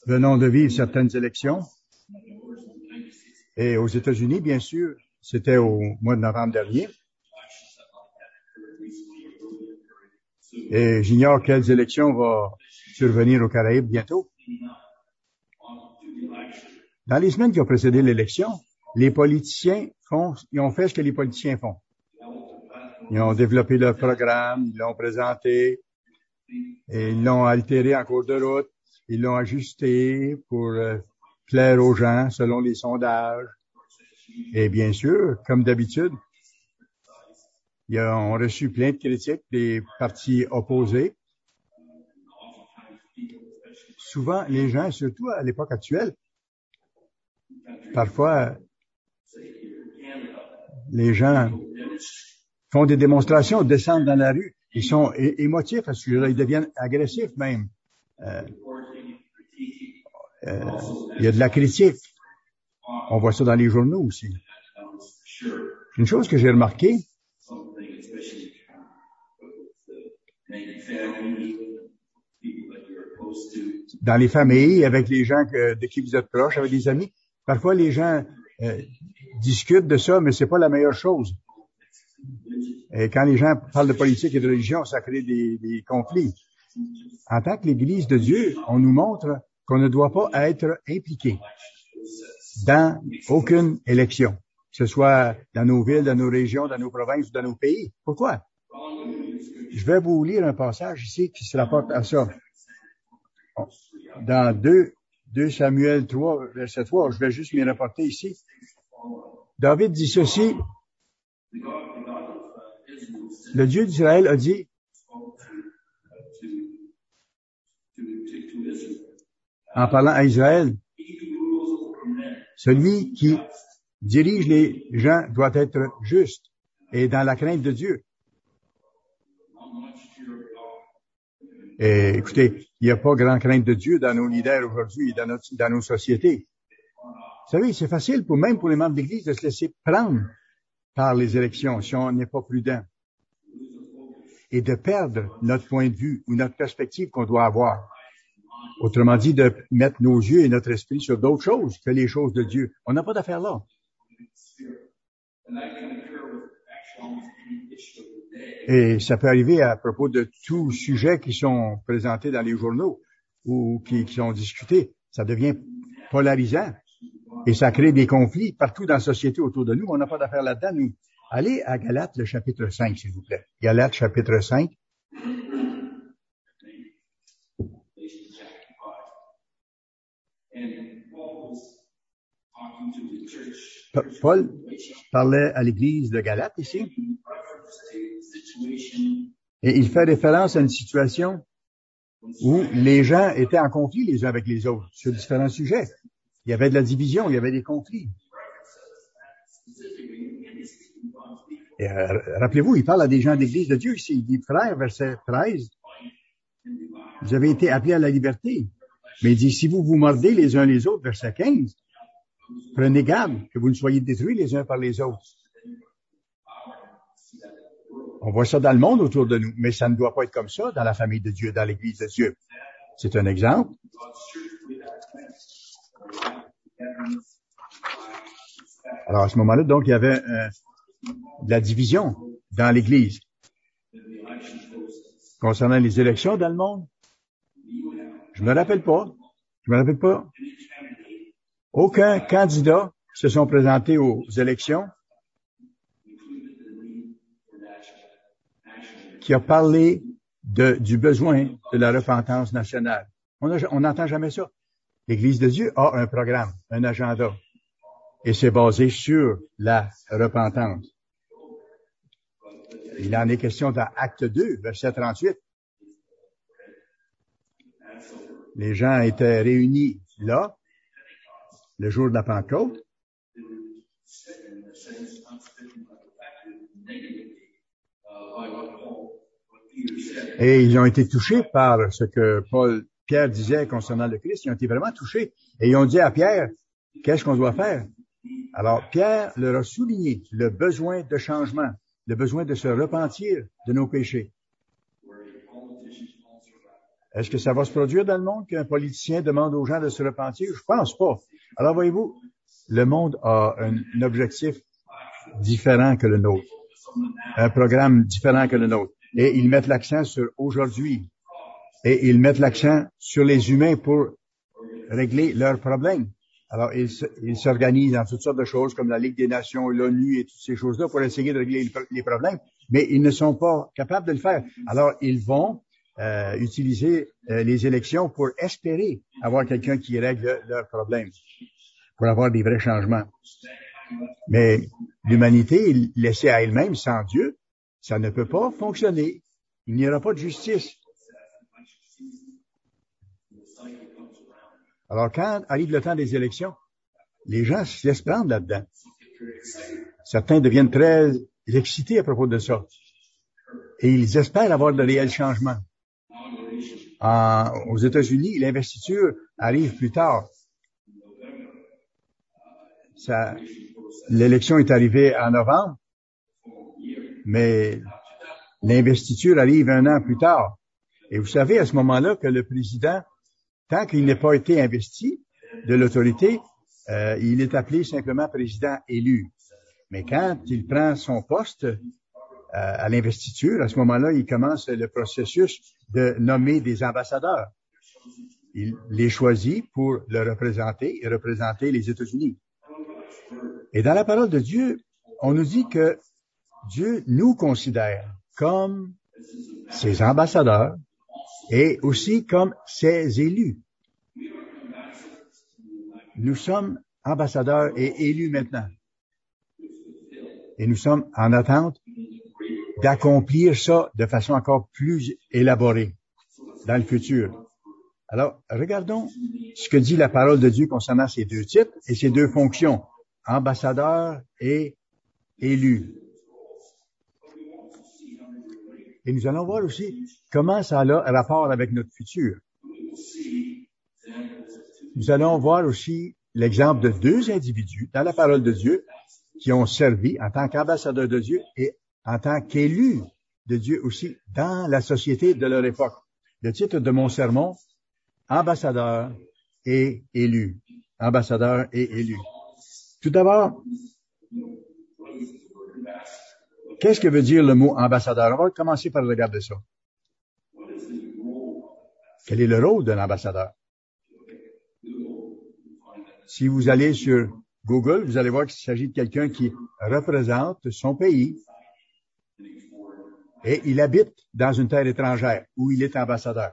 venons de vivre certaines élections. Et aux États-Unis, bien sûr, c'était au mois de novembre dernier. Et j'ignore quelles élections vont survenir aux Caraïbes bientôt. Dans les semaines qui ont précédé l'élection, les politiciens ils ont fait ce que les politiciens font. Ils ont développé leur programme, ils l'ont présenté, et ils l'ont altéré en cours de route, ils l'ont ajusté pour plaire aux gens selon les sondages. Et bien sûr, comme d'habitude, ils ont reçu plein de critiques des partis opposés. Souvent, les gens, surtout à l'époque actuelle, parfois, les gens font des démonstrations, descendent dans la rue, ils sont émotifs à ce sujet-là, ils deviennent agressifs même. Il y a de la critique. On voit ça dans les journaux aussi. Une chose que j'ai remarquée, dans les familles, avec les gens de qui vous êtes proches, avec des amis, parfois les gens discutent de ça, mais c'est pas la meilleure chose. Et quand les gens parlent de politique et de religion, ça crée des conflits. En tant que l'Église de Dieu, on nous montre qu'on ne doit pas être impliqué dans aucune élection, que ce soit dans nos villes, dans nos régions, dans nos provinces ou dans nos pays. Pourquoi? Je vais vous lire un passage ici qui se rapporte à ça. Dans 2 Samuel 3, verset 3, je vais juste m'y rapporter ici. David dit ceci. Le Dieu d'Israël a dit, en parlant à Israël, celui qui dirige les gens doit être juste et dans la crainte de Dieu. Et écoutez, il n'y a pas grand crainte de Dieu dans nos leaders aujourd'hui et dans nos sociétés. Vous savez, c'est facile même pour les membres de l'Église de se laisser prendre par les élections si on n'est pas prudent et de perdre notre point de vue ou notre perspective qu'on doit avoir. Autrement dit, de mettre nos yeux et notre esprit sur d'autres choses que les choses de Dieu. On n'a pas d'affaire là. Et ça peut arriver à propos de tous sujets qui sont présentés dans les journaux ou qui sont discutés. Ça devient polarisant et ça crée des conflits partout dans la société autour de nous. On n'a pas d'affaire là-dedans, nous. Allez à Galates, le chapitre 5, s'il vous plaît. Galates, chapitre 5. Paul parlait à l'église de Galates ici. Et il fait référence à une situation où les gens étaient en conflit les uns avec les autres sur différents sujets. Il y avait de la division, il y avait des conflits. Et rappelez-vous, il parle à des gens de l'Église de Dieu ici. Il dit, frères, verset 13, vous avez été appelés à la liberté. Mais il dit, si vous vous mordez les uns les autres, verset 15, prenez garde que vous ne soyez détruits les uns par les autres. On voit ça dans le monde autour de nous, mais ça ne doit pas être comme ça dans la famille de Dieu, dans l'Église de Dieu. C'est un exemple. Alors, à ce moment-là, donc, il y avait de la division dans l'Église. Concernant les élections dans le monde, je me rappelle pas. Aucun candidat se sont présentés aux élections qui a parlé du besoin de la repentance nationale. On n'entend jamais ça. L'Église de Dieu a un programme, un agenda, et c'est basé sur la repentance. Il en est question dans Acte 2, verset 38. Les gens étaient réunis là, le jour de la Pentecôte. Et ils ont été touchés par ce que Pierre disait concernant le Christ. Ils ont été vraiment touchés. Et ils ont dit à Pierre, qu'est-ce qu'on doit faire? Alors, Pierre leur a souligné le besoin de changement, le besoin de se repentir de nos péchés. Est-ce que ça va se produire dans le monde qu'un politicien demande aux gens de se repentir? Je pense pas. Alors, voyez-vous, le monde a un objectif différent que le nôtre. Un programme différent que le nôtre. Et ils mettent l'accent sur aujourd'hui. Et ils mettent l'accent sur les humains pour régler leurs problèmes. Alors, ils s'organisent dans toutes sortes de choses comme la Ligue des Nations, l'ONU et toutes ces choses-là pour essayer de régler les problèmes, mais ils ne sont pas capables de le faire. Alors, ils vont utiliser les élections pour espérer avoir quelqu'un qui règle leurs problèmes, pour avoir des vrais changements. Mais l'humanité, laissée à elle-même, sans Dieu, ça ne peut pas fonctionner. Il n'y aura pas de justice. Alors, quand arrive le temps des élections, les gens se laissent prendre là-dedans. Certains deviennent très excités à propos de ça. Et ils espèrent avoir de réels changements. Aux États-Unis, l'investiture arrive plus tard. L'élection est arrivée en novembre, mais l'investiture arrive 1 an plus tard. Et vous savez à ce moment-là que le président, tant qu'il n'a pas été investi de l'autorité, il est appelé simplement président élu. Mais quand il prend son poste à l'investiture, à ce moment-là, il commence le processus de nommer des ambassadeurs. Il les choisit pour le représenter et représenter les États-Unis. Et dans la parole de Dieu, on nous dit que Dieu nous considère comme ses ambassadeurs et aussi comme ses élus. Nous sommes ambassadeurs et élus maintenant. Et nous sommes en attente d'accomplir ça de façon encore plus élaborée dans le futur. Alors, regardons ce que dit la parole de Dieu concernant ces 2 titres et ces 2 fonctions, ambassadeur et élu. Et nous allons voir aussi comment ça a rapport avec notre futur. Nous allons voir aussi l'exemple de 2 individus dans la parole de Dieu qui ont servi en tant qu'ambassadeurs de Dieu et en tant qu'élus de Dieu aussi dans la société de leur époque. Le titre de mon sermon, ambassadeur et élu. Ambassadeur et élu. Tout d'abord, qu'est-ce que veut dire le mot ambassadeur? On va commencer par regarder ça. Quel est le rôle d'un ambassadeur? Si vous allez sur Google, vous allez voir qu'il s'agit de quelqu'un qui représente son pays et il habite dans une terre étrangère où il est ambassadeur.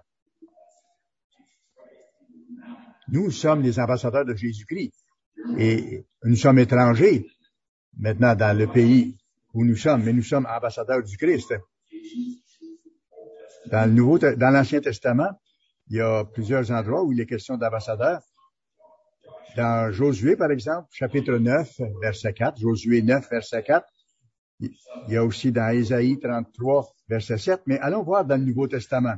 Nous sommes les ambassadeurs de Jésus-Christ et nous sommes étrangers maintenant dans le pays où nous sommes, mais nous sommes ambassadeurs du Christ. Dans l'Ancien Testament, il y a plusieurs endroits où il est question d'ambassadeurs. Dans Josué, par exemple, chapitre 9, verset 4, Josué 9, verset 4. Il y a aussi dans Ésaïe 33, verset 7. Mais allons voir dans le Nouveau Testament.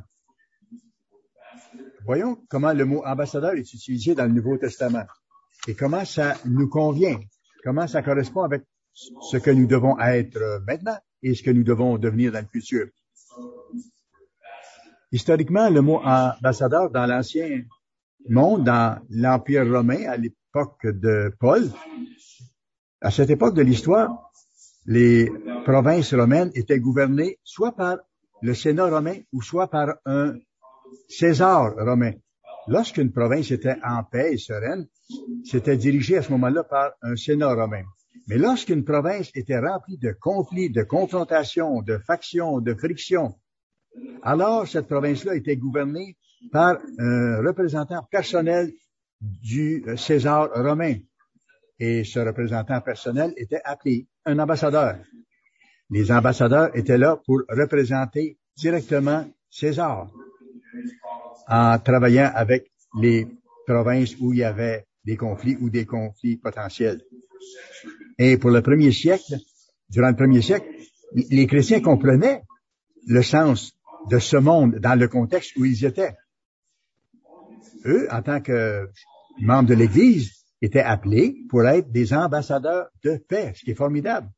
Voyons comment le mot ambassadeur est utilisé dans le Nouveau Testament et comment ça nous convient, comment ça correspond avec ce que nous devons être maintenant et ce que nous devons devenir dans le futur. Historiquement, le mot ambassadeur dans l'Ancien monde, dans l'Empire romain, à l'époque de Paul, à cette époque de l'histoire, les provinces romaines étaient gouvernées soit par le Sénat romain ou soit par un César romain. Lorsqu'une province était en paix et sereine, c'était dirigé à ce moment-là par un Sénat romain. Mais lorsqu'une province était remplie de conflits, de confrontations, de factions, de frictions, alors cette province-là était gouvernée par un représentant personnel du César romain. Et ce représentant personnel était appelé un ambassadeur. Les ambassadeurs étaient là pour représenter directement César en travaillant avec les provinces où il y avait des conflits ou des conflits potentiels. Et pour le premier siècle, durant le premier siècle, les chrétiens comprenaient le sens de ce monde dans le contexte où ils étaient. Eux, en tant que membres de l'Église, étaient appelés pour être des ambassadeurs de paix, ce qui est formidable.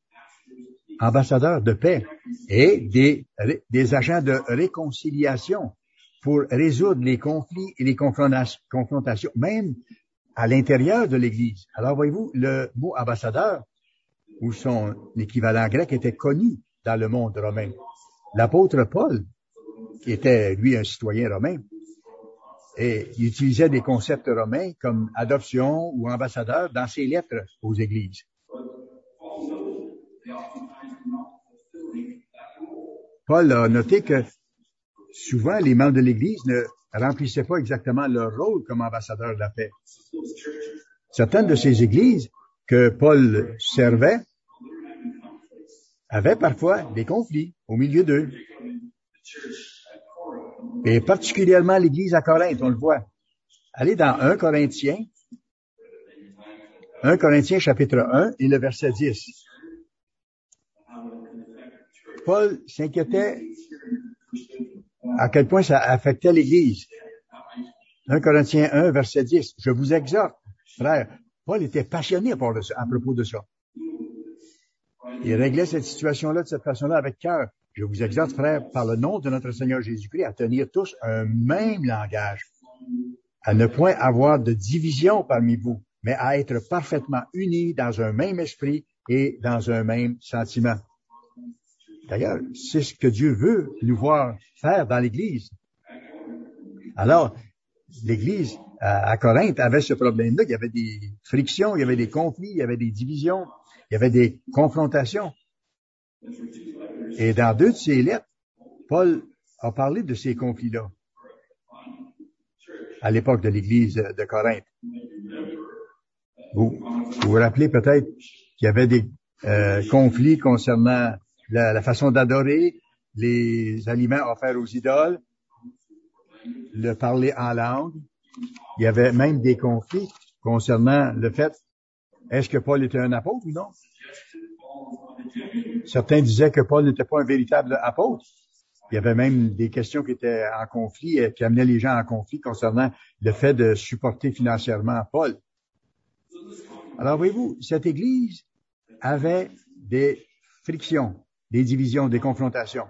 Ambassadeurs de paix et des agents de réconciliation pour résoudre les conflits et les confrontations, même à l'intérieur de l'Église. Alors, voyez-vous, le mot ambassadeur, ou son équivalent grec, était connu dans le monde romain. L'apôtre Paul, qui était, lui, un citoyen romain, et il utilisait des concepts romains comme adoption ou ambassadeur dans ses lettres aux églises. Paul a noté que souvent les membres de l'Église ne remplissaient pas exactement leur rôle comme ambassadeurs de la paix. Certaines de ces églises que Paul servait avaient parfois des conflits au milieu d'eux. Et particulièrement l'Église à Corinthe, on le voit. Allez dans 1 Corinthiens chapitre 1 et le verset 10. Paul s'inquiétait à quel point ça affectait l'Église. 1 Corinthiens 1, verset 10. Je vous exhorte, frères. Paul était passionné à propos de ça. Il réglait cette situation-là de cette façon-là avec cœur. Je vous exhorte, frères, par le nom de notre Seigneur Jésus-Christ, à tenir tous un même langage, à ne point avoir de division parmi vous, mais à être parfaitement unis dans un même esprit et dans un même sentiment. D'ailleurs, c'est ce que Dieu veut nous voir faire dans l'Église. Alors, l'Église à Corinthe avait ce problème-là. Il y avait des frictions, il y avait des conflits, il y avait des divisions, il y avait des confrontations. Et dans 2 de ses lettres, Paul a parlé de ces conflits-là à l'époque de l'Église de Corinthe. Vous vous rappelez peut-être qu'il y avait des conflits concernant la façon d'adorer, les aliments offerts aux idoles, le parler en langue. Il y avait même des conflits concernant le fait, est-ce que Paul était un apôtre ou non? Certains disaient que Paul n'était pas un véritable apôtre. Il y avait même des questions qui étaient en conflit, qui amenaient les gens en conflit concernant le fait de supporter financièrement Paul. Alors, voyez-vous, cette Église avait des frictions, des divisions, des confrontations.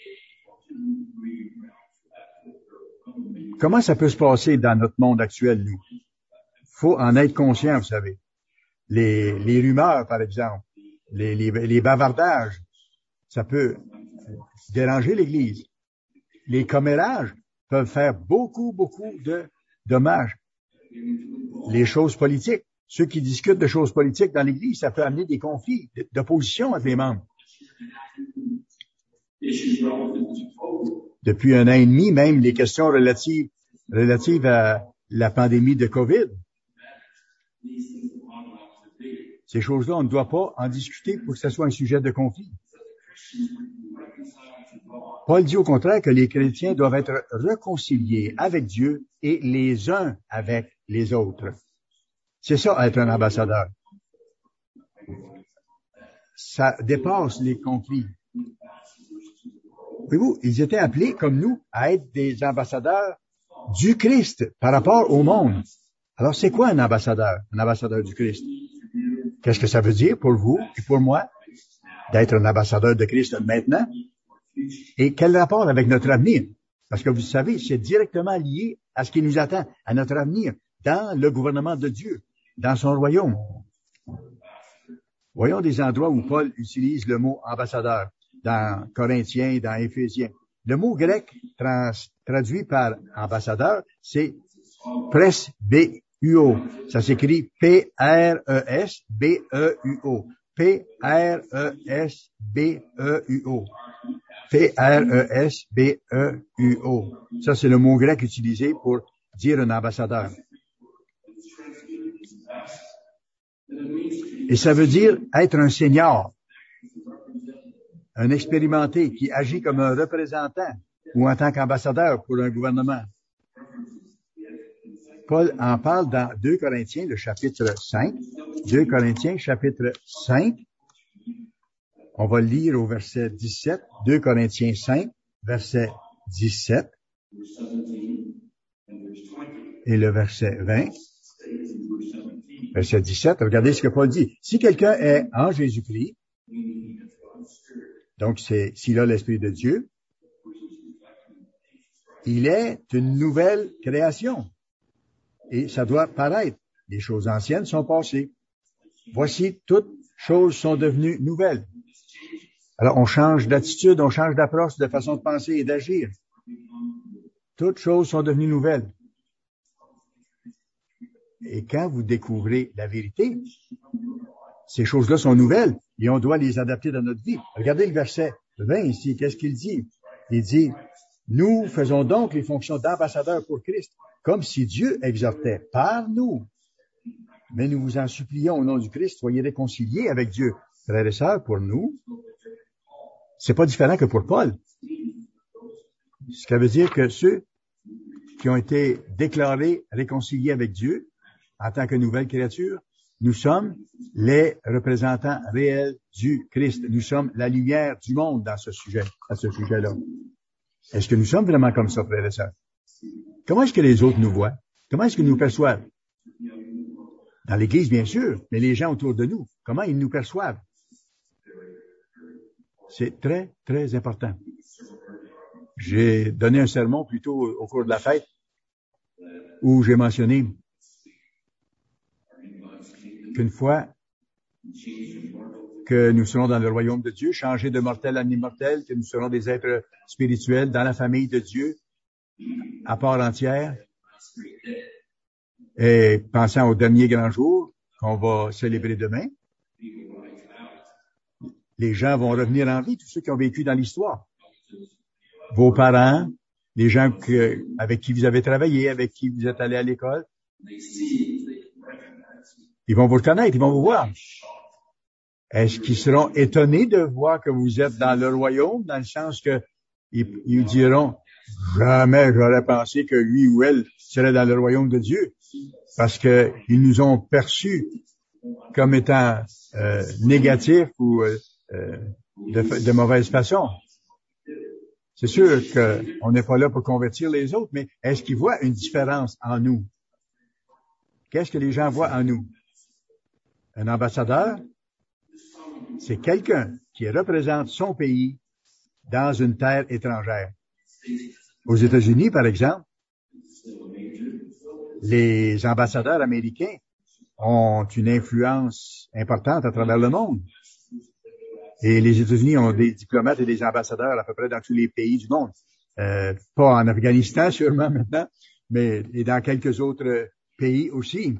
Comment ça peut se passer dans notre monde actuel, nous? Faut en être conscient, vous savez. Les rumeurs, par exemple, les bavardages, ça peut déranger l'Église. Les commérages peuvent faire beaucoup de dommages. Les choses politiques, ceux qui discutent de choses politiques dans l'Église, ça peut amener des conflits d'opposition entre les membres. Depuis 1 an et demi, même les questions relatives à la pandémie de COVID, ces choses-là, on ne doit pas en discuter pour que ce soit un sujet de conflit. Paul dit au contraire que les chrétiens doivent être réconciliés avec Dieu et les uns avec les autres. C'est ça, être un ambassadeur. Ça dépasse les conflits. Voyez-vous, ils étaient appelés, comme nous, à être des ambassadeurs du Christ par rapport au monde. Alors, c'est quoi un ambassadeur du Christ? Qu'est-ce que ça veut dire pour vous et pour moi d'être un ambassadeur de Christ maintenant? Et quel rapport avec notre avenir? Parce que vous savez, c'est directement lié à ce qui nous attend, à notre avenir, dans le gouvernement de Dieu, dans son royaume. Voyons des endroits où Paul utilise le mot ambassadeur, dans Corinthiens et dans Éphésiens. Le mot grec traduit par ambassadeur, c'est presbeuo. Ça s'écrit P-R-E-S-B-E-U-O. P-R-E-S-B-E-U-O. P-R-E-S-B-E-U-O. Ça, c'est le mot grec utilisé pour dire un ambassadeur. Et ça veut dire être un senior, un expérimenté qui agit comme un représentant ou en tant qu'ambassadeur pour un gouvernement. Paul en parle dans 2 Corinthiens, le chapitre 5. 2 Corinthiens, chapitre 5. On va le lire au verset 17. 2 Corinthiens 5, verset 17. Et le verset 20. Verset 17, regardez ce que Paul dit. Si quelqu'un est en Jésus-Christ, donc s'il a l'Esprit de Dieu, Il est une nouvelle création. Et ça doit paraître. Les choses anciennes sont passées. Voici, toutes choses sont devenues nouvelles. Alors, on change d'attitude, on change d'approche, de façon de penser et d'agir. Toutes choses sont devenues nouvelles. Et quand vous découvrez la vérité, ces choses-là sont nouvelles et on doit les adapter dans notre vie. Regardez le verset 20 ici. Qu'est-ce qu'il dit? Il dit, nous faisons donc les fonctions d'ambassadeurs pour Christ, comme si Dieu exhortait par nous. Mais nous vous en supplions au nom du Christ, soyez réconciliés avec Dieu. Frères et sœurs, pour nous, c'est pas différent que pour Paul. Ce qui veut dire que ceux qui ont été déclarés réconciliés avec Dieu en tant que nouvelle créature, nous sommes les représentants réels du Christ. Nous sommes la lumière du monde dans ce sujet, à ce sujet-là. Est-ce que nous sommes vraiment comme ça, frères et sœurs? Comment est-ce que les autres nous voient? Comment est-ce qu'ils nous perçoivent? Dans l'Église, bien sûr, mais les gens autour de nous, comment ils nous perçoivent? C'est très, très important. J'ai donné un sermon plutôt au cours de la fête où j'ai mentionné qu'une fois que nous serons dans le royaume de Dieu, changés de mortel en immortel, que nous serons des êtres spirituels dans la famille de Dieu, à part entière, et pensant au dernier grand jour qu'on va célébrer demain, les gens vont revenir en vie, tous ceux qui ont vécu dans l'histoire. Vos parents, les gens avec qui vous avez travaillé, avec qui vous êtes allé à l'école, ils vont vous reconnaître, ils vont vous voir. Est-ce qu'ils seront étonnés de voir que vous êtes dans le royaume, dans le sens que ils diront, jamais j'aurais pensé que lui ou elle serait dans le royaume de Dieu, parce que ils nous ont perçus comme étant négatifs ou de mauvaise façon. C'est sûr qu'on n'est pas là pour convertir les autres, mais est-ce qu'ils voient une différence en nous? Qu'est-ce que les gens voient en nous? Un ambassadeur, c'est quelqu'un qui représente son pays dans une terre étrangère. Aux États-Unis, par exemple, les ambassadeurs américains ont une influence importante à travers le monde. Et les États-Unis ont des diplomates et des ambassadeurs à peu près dans tous les pays du monde. Pas en Afghanistan, sûrement maintenant, mais et dans quelques autres pays aussi.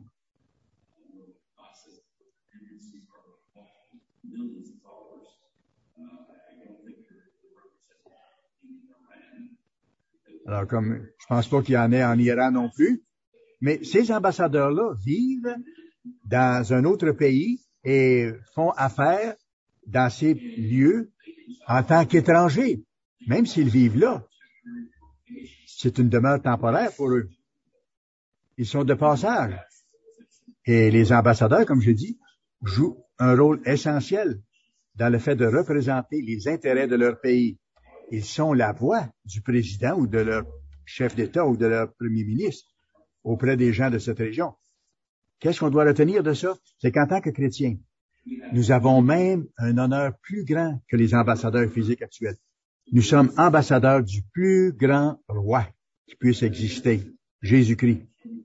Alors, comme je pense pas qu'il y en ait en Iran non plus, mais ces ambassadeurs-là vivent dans un autre pays et font affaire dans ces lieux en tant qu'étrangers, même s'ils vivent là. C'est une demeure temporaire pour eux. Ils sont de passage. Et les ambassadeurs, comme je dis, jouent un rôle essentiel dans le fait de représenter les intérêts de leur pays. Ils sont la voix du président ou de leur chef d'État ou de leur premier ministre auprès des gens de cette région. Qu'est-ce qu'on doit retenir de ça? C'est qu'en tant que chrétiens, nous avons même un honneur plus grand que les ambassadeurs physiques actuels. Nous sommes ambassadeurs du plus grand roi qui puisse exister, Jésus-Christ.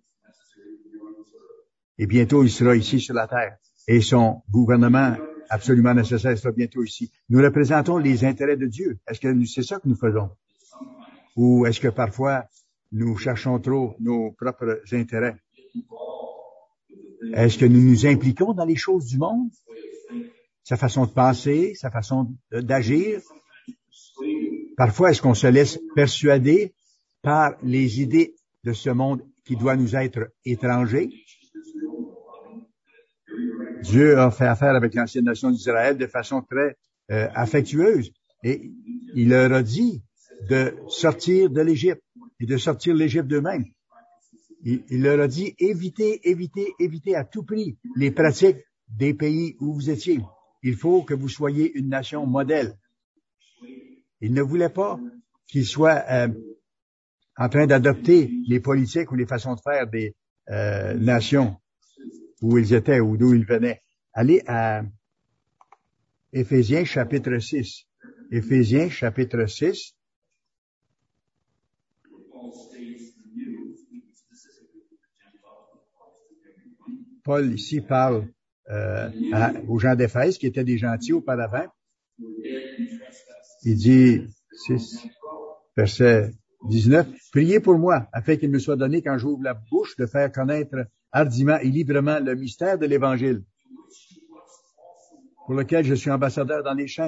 Et bientôt, il sera ici sur la terre. Et son gouvernement absolument nécessaire sera bientôt ici. Nous représentons les intérêts de Dieu. Est-ce que c'est ça que nous faisons? Ou est-ce que parfois, nous cherchons trop nos propres intérêts? Est-ce que nous nous impliquons dans les choses du monde? Sa façon de penser, sa façon d'agir? Parfois, est-ce qu'on se laisse persuader par les idées de ce monde qui doit nous être étranger? Dieu a fait affaire avec l'ancienne nation d'Israël de façon très affectueuse. Et il leur a dit de sortir de l'Égypte et de sortir l'Égypte d'eux-mêmes. Il leur a dit, évitez à tout prix les pratiques des pays où vous étiez. Il faut que vous soyez une nation modèle. Il ne voulait pas qu'ils soient en train d'adopter les politiques ou les façons de faire des nations où ils étaient ou d'où ils venaient. Allez à Éphésiens chapitre 6. Éphésiens chapitre 6. Paul ici parle aux gens d'Éphèse qui étaient des gentils auparavant. Il dit, 6, verset 19, « Priez pour moi, afin qu'il me soit donné, quand j'ouvre la bouche, de faire connaître hardiment et librement le mystère de l'Évangile, pour lequel je suis ambassadeur dans les chaînes. »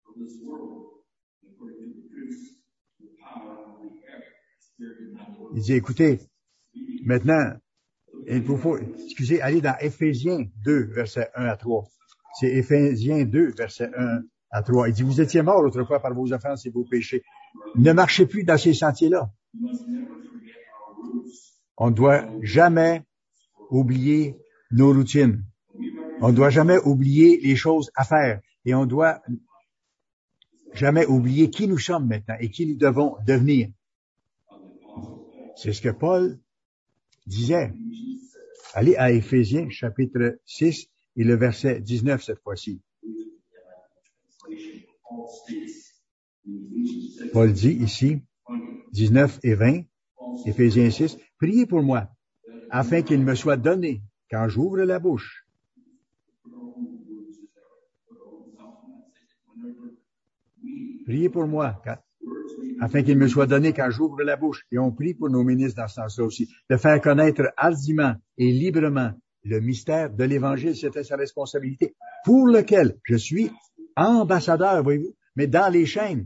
Il dit, écoutez, maintenant, il vous faut, allez dans Éphésiens 2, versets 1 à 3. C'est Éphésiens 2, versets 1 à 3. Il dit, vous étiez morts autrefois par vos offenses et vos péchés. Ne marchez plus dans ces sentiers-là. On ne doit jamais oublier nos routines. On ne doit jamais oublier les choses à faire. Et on ne doit jamais oublier qui nous sommes maintenant et qui nous devons devenir. C'est ce que Paul disait. Allez à Éphésiens, chapitre 6, et le verset 19 cette fois-ci. Paul dit ici, 19 et 20, Éphésiens 6, « Priez pour moi, afin qu'il me soit donné, quand j'ouvre la bouche. » Priez pour moi, afin qu'il me soit donné quand j'ouvre la bouche. Et on prie pour nos ministres dans ce sens-là aussi, de faire connaître hardiment et librement le mystère de l'Évangile. C'était sa responsabilité, pour lequel je suis ambassadeur, voyez-vous, mais dans les chaînes.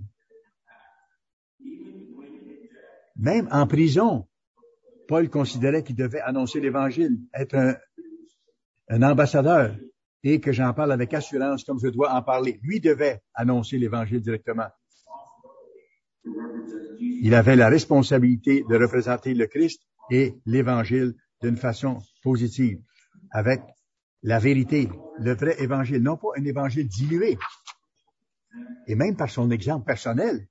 Même en prison, Paul considérait qu'il devait annoncer l'Évangile, être un ambassadeur, et que j'en parle avec assurance comme je dois en parler. Lui devait annoncer l'Évangile directement. Il avait la responsabilité de représenter le Christ et l'Évangile d'une façon positive, avec la vérité, le vrai Évangile, non pas un Évangile dilué. Et même par son exemple personnel.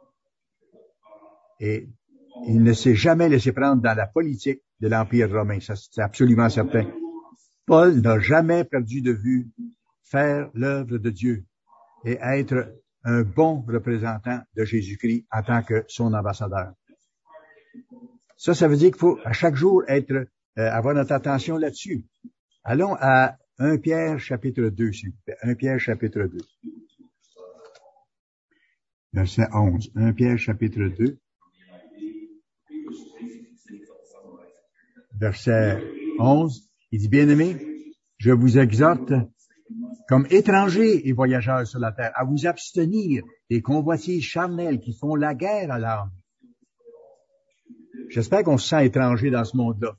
Et il ne s'est jamais laissé prendre dans la politique de l'Empire romain, ça c'est absolument certain. Paul n'a jamais perdu de vue faire l'œuvre de Dieu et être un bon représentant de Jésus-Christ en tant que son ambassadeur. Ça veut dire qu'il faut à chaque jour avoir notre attention là-dessus. Allons à 1 Pierre chapitre 2, s'il vous plaît. 1 Pierre chapitre 2. Verset 11. 1 Pierre chapitre 2. Verset 11. Il dit, bien-aimés, je vous exhorte comme étrangers et voyageurs sur la terre, à vous abstenir des convoitises charnelles qui font la guerre à l'âme. J'espère qu'on se sent étranger dans ce monde-là.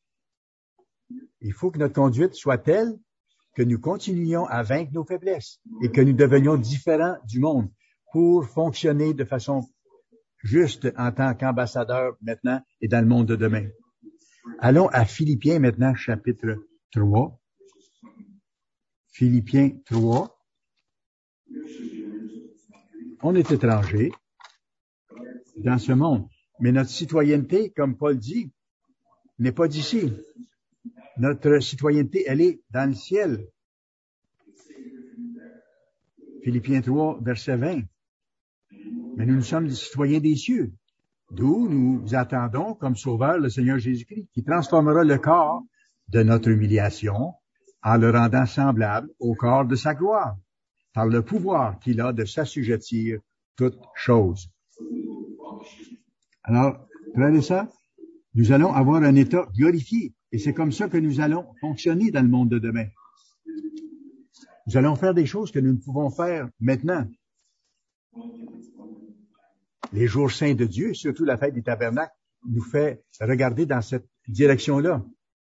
Il faut que notre conduite soit telle que nous continuions à vaincre nos faiblesses et que nous devenions différents du monde pour fonctionner de façon juste en tant qu'ambassadeurs maintenant et dans le monde de demain. Allons à Philippiens maintenant, chapitre 3. Philippiens 3. On est étrangers dans ce monde, mais notre citoyenneté, comme Paul dit, n'est pas d'ici. Notre citoyenneté, elle est dans le ciel. Philippiens 3, verset 20. Mais nous sommes des citoyens des cieux, d'où nous attendons comme sauveur le Seigneur Jésus-Christ, qui transformera le corps de notre humiliation en le rendant semblable au corps de sa gloire, par le pouvoir qu'il a de s'assujettir toutes choses. Alors, prenez ça, nous allons avoir un état glorifié, et c'est comme ça que nous allons fonctionner dans le monde de demain. Nous allons faire des choses que nous ne pouvons faire maintenant. Les jours saints de Dieu, surtout la fête des tabernacles, nous fait regarder dans cette direction-là.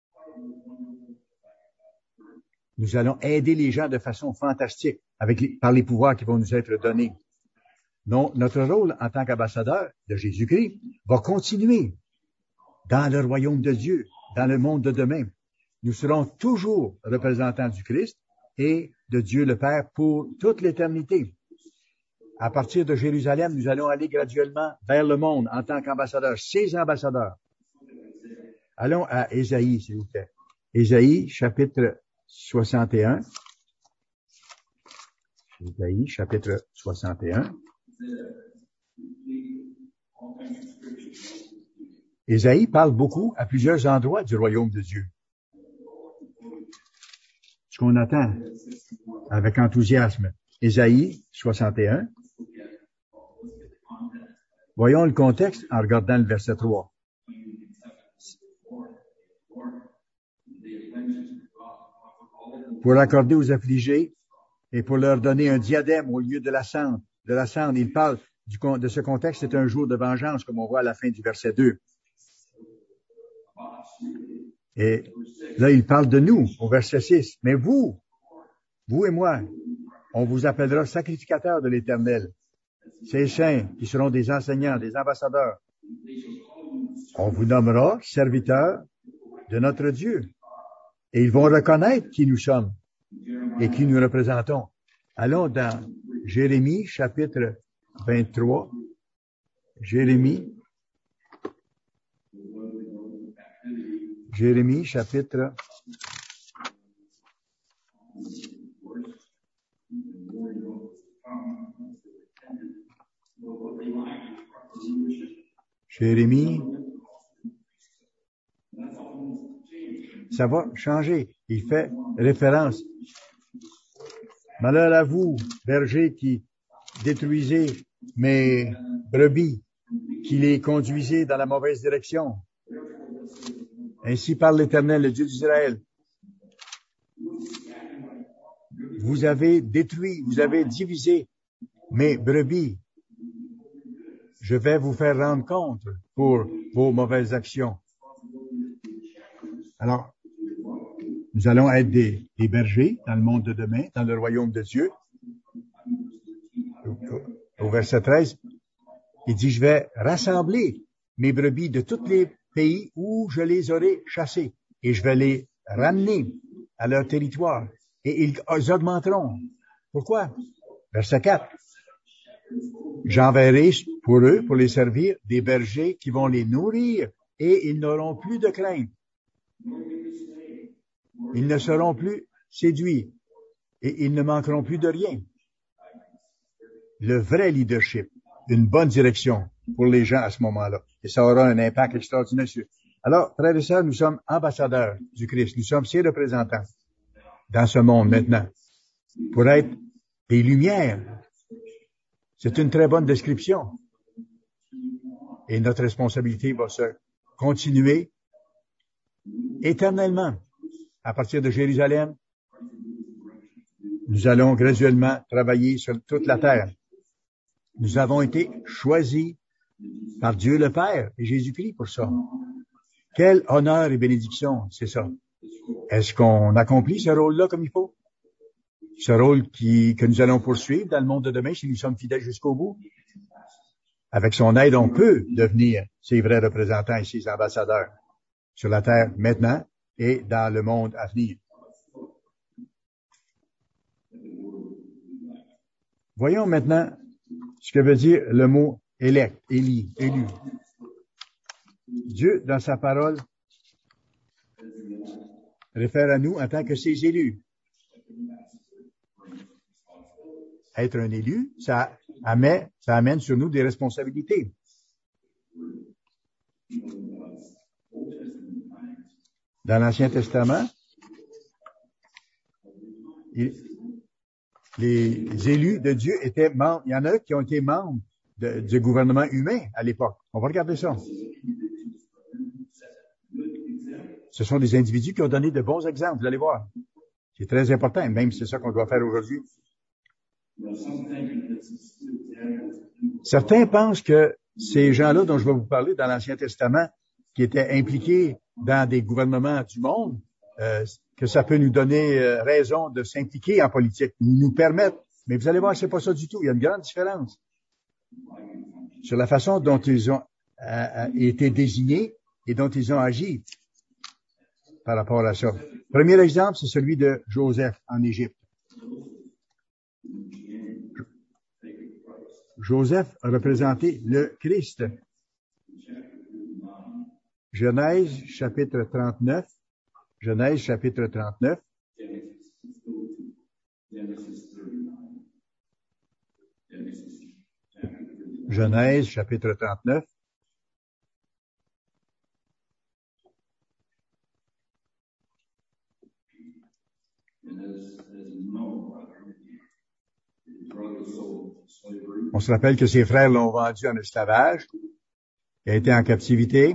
Nous allons aider les gens de façon fantastique par les pouvoirs qui vont nous être donnés. Non, notre rôle en tant qu'ambassadeur de Jésus-Christ va continuer dans le royaume de Dieu, dans le monde de demain. Nous serons toujours représentants du Christ et de Dieu le Père pour toute l'éternité. À partir de Jérusalem, nous allons aller graduellement vers le monde en tant qu'ambassadeurs, ses ambassadeurs. Allons à Ésaïe, s'il vous plaît. Ésaïe, chapitre 61. Ésaïe, chapitre 61. Ésaïe parle beaucoup à plusieurs endroits du royaume de Dieu. ce qu'on attend avec enthousiasme. Ésaïe 61. Voyons le contexte en regardant le verset 3. Pour accorder aux affligés et pour leur donner un diadème au lieu de la cendre. Il parle de ce contexte, c'est un jour de vengeance, comme on voit à la fin du verset 2. Et là, il parle de nous, au verset 6. Mais vous et moi, on vous appellera sacrificateurs de l'Éternel. Ces saints qui seront des enseignants, des ambassadeurs. On vous nommera serviteurs de notre Dieu. Et ils vont reconnaître qui nous sommes et qui nous représentons. Allons dans Jérémie, chapitre 23. Jérémie, chapitre 'Jérémie, ça va changer. Il fait référence. Malheur à vous, bergers qui détruisez mes brebis, qui les conduisez dans la mauvaise direction. Ainsi parle l'Éternel, le Dieu d'Israël. Vous avez détruit, vous avez divisé mes brebis. Je vais vous faire rendre compte pour vos mauvaises actions. Alors, nous allons être des bergers dans le monde de demain, dans le royaume de Dieu. Au verset 13, il dit, je vais rassembler mes brebis de tous les pays où je les aurai chassés et je vais les ramener à leur territoire et ils augmenteront. Pourquoi? Verset 4. J'enverrai pour eux, pour les servir, des bergers qui vont les nourrir et ils n'auront plus de crainte. Ils ne seront plus séduits et ils ne manqueront plus de rien. Le vrai leadership, une bonne direction pour les gens à ce moment-là. Et ça aura un impact extraordinaire sur eux. Alors, frères et sœurs, nous sommes ambassadeurs du Christ. Nous sommes ses représentants dans ce monde maintenant pour être des lumières. C'est une très bonne description. Et notre responsabilité va se continuer éternellement. À partir de Jérusalem, nous allons graduellement travailler sur toute la terre. Nous avons été choisis par Dieu le Père et Jésus-Christ pour ça. Quel honneur et bénédiction, c'est ça. Est-ce qu'on accomplit ce rôle-là comme il faut? Ce rôle que nous allons poursuivre dans le monde de demain si nous sommes fidèles jusqu'au bout? Avec son aide, on peut devenir ses vrais représentants et ses ambassadeurs sur la terre maintenant et dans le monde à venir. Voyons maintenant ce que veut dire le mot élect, élu. Dieu, dans sa parole, réfère à nous en tant que ses élus. Être un élu, ça amène sur nous des responsabilités. Dans l'Ancien Testament, les élus de Dieu étaient membres. Il y en a qui ont été membres du gouvernement humain à l'époque. On va regarder ça. Ce sont des individus qui ont donné de bons exemples, vous allez voir. C'est très important, même si c'est ça qu'on doit faire aujourd'hui. Certains pensent que ces gens-là dont je vais vous parler dans l'Ancien Testament, qui étaient impliqués dans des gouvernements du monde, que ça peut nous donner raison de s'impliquer en politique, nous permettre. Mais vous allez voir, c'est pas ça du tout. Il y a une grande différence sur la façon dont ils ont été désignés et dont ils ont agi par rapport à ça. Premier exemple, c'est celui de Joseph en Égypte. Joseph a représenté le Christ. Genèse, chapitre 39. Genèse, chapitre 39. Genèse, chapitre 39. On se rappelle que ses frères l'ont vendu en esclavage. Il a été en captivité.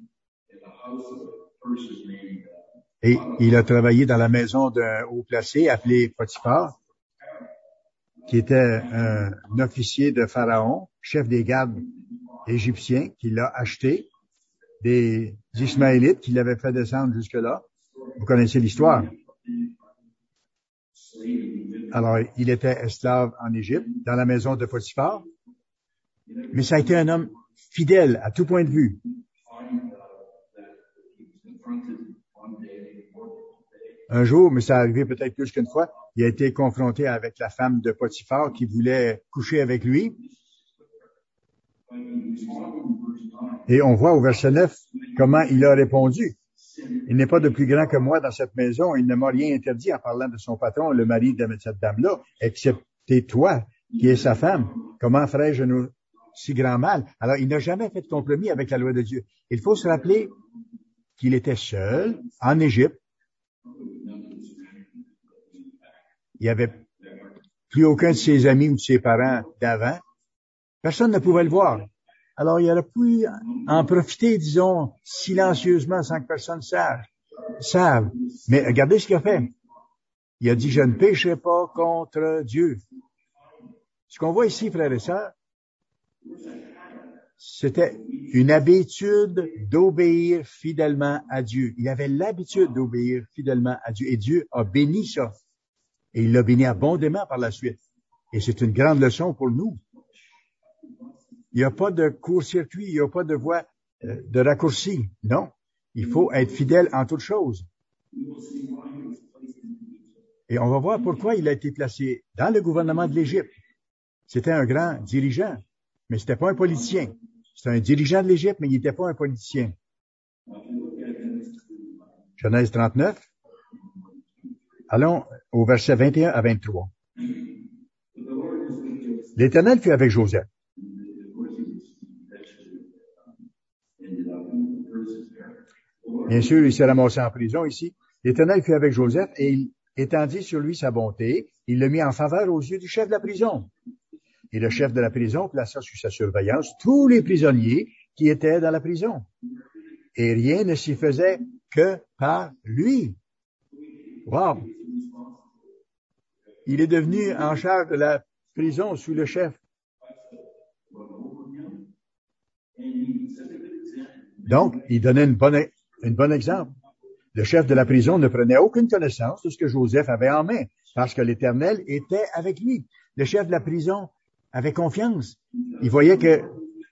Et il a travaillé dans la maison d'un haut placé appelé Potiphar, qui était un officier de Pharaon, chef des gardes égyptiens, qui l'a acheté des Ismaélites qui l'avaient fait descendre jusque-là. Vous connaissez l'histoire. Alors, il était esclave en Égypte, dans la maison de Potiphar, mais ça a été un homme fidèle à tout point de vue. Un jour, mais ça arrivé peut-être plus qu'une fois, il a été confronté avec la femme de Potiphar qui voulait coucher avec lui. Et on voit au verset 9 comment il a répondu. Il n'est pas de plus grand que moi dans cette maison. Il ne m'a rien interdit en parlant de son patron, le mari de cette dame-là, excepté toi, qui es sa femme. Comment ferais-je un si grand mal? Alors, il n'a jamais fait de compromis avec la loi de Dieu. Il faut se rappeler qu'il était seul en Égypte. Il n'y avait plus aucun de ses amis ou de ses parents d'avant. Personne ne pouvait le voir. Alors, il aurait pu en profiter, disons, silencieusement, sans que personne sache. Mais regardez ce qu'il a fait. Il a dit, je ne pécherai pas contre Dieu. Ce qu'on voit ici, frères et sœurs, c'était une habitude d'obéir fidèlement à Dieu. Il avait l'habitude d'obéir fidèlement à Dieu. Et Dieu a béni ça. Et il l'a béni abondamment par la suite. Et c'est une grande leçon pour nous. Il n'y a pas de court-circuit, il n'y a pas de voie de raccourci. Non. Il faut être fidèle en toutes choses. Et on va voir pourquoi il a été placé dans le gouvernement de l'Égypte. C'était un grand dirigeant, mais c'était pas un politicien. C'était un dirigeant de l'Égypte, mais il n'était pas un politicien. Genèse 39. Allons au verset 21 à 23. L'Éternel fut avec Joseph. Bien sûr, il s'est ramassé en prison ici. L'Éternel fut avec Joseph et il étendit sur lui sa bonté. Il le mit en faveur aux yeux du chef de la prison. Et le chef de la prison plaça sous sa surveillance tous les prisonniers qui étaient dans la prison. Et rien ne s'y faisait que par lui. Wow! Il est devenu en charge de la prison sous le chef. Donc, il donnait un bon exemple. Le chef de la prison ne prenait aucune connaissance de ce que Joseph avait en main, parce que l'Éternel était avec lui. Le chef de la prison avait confiance. Il voyait que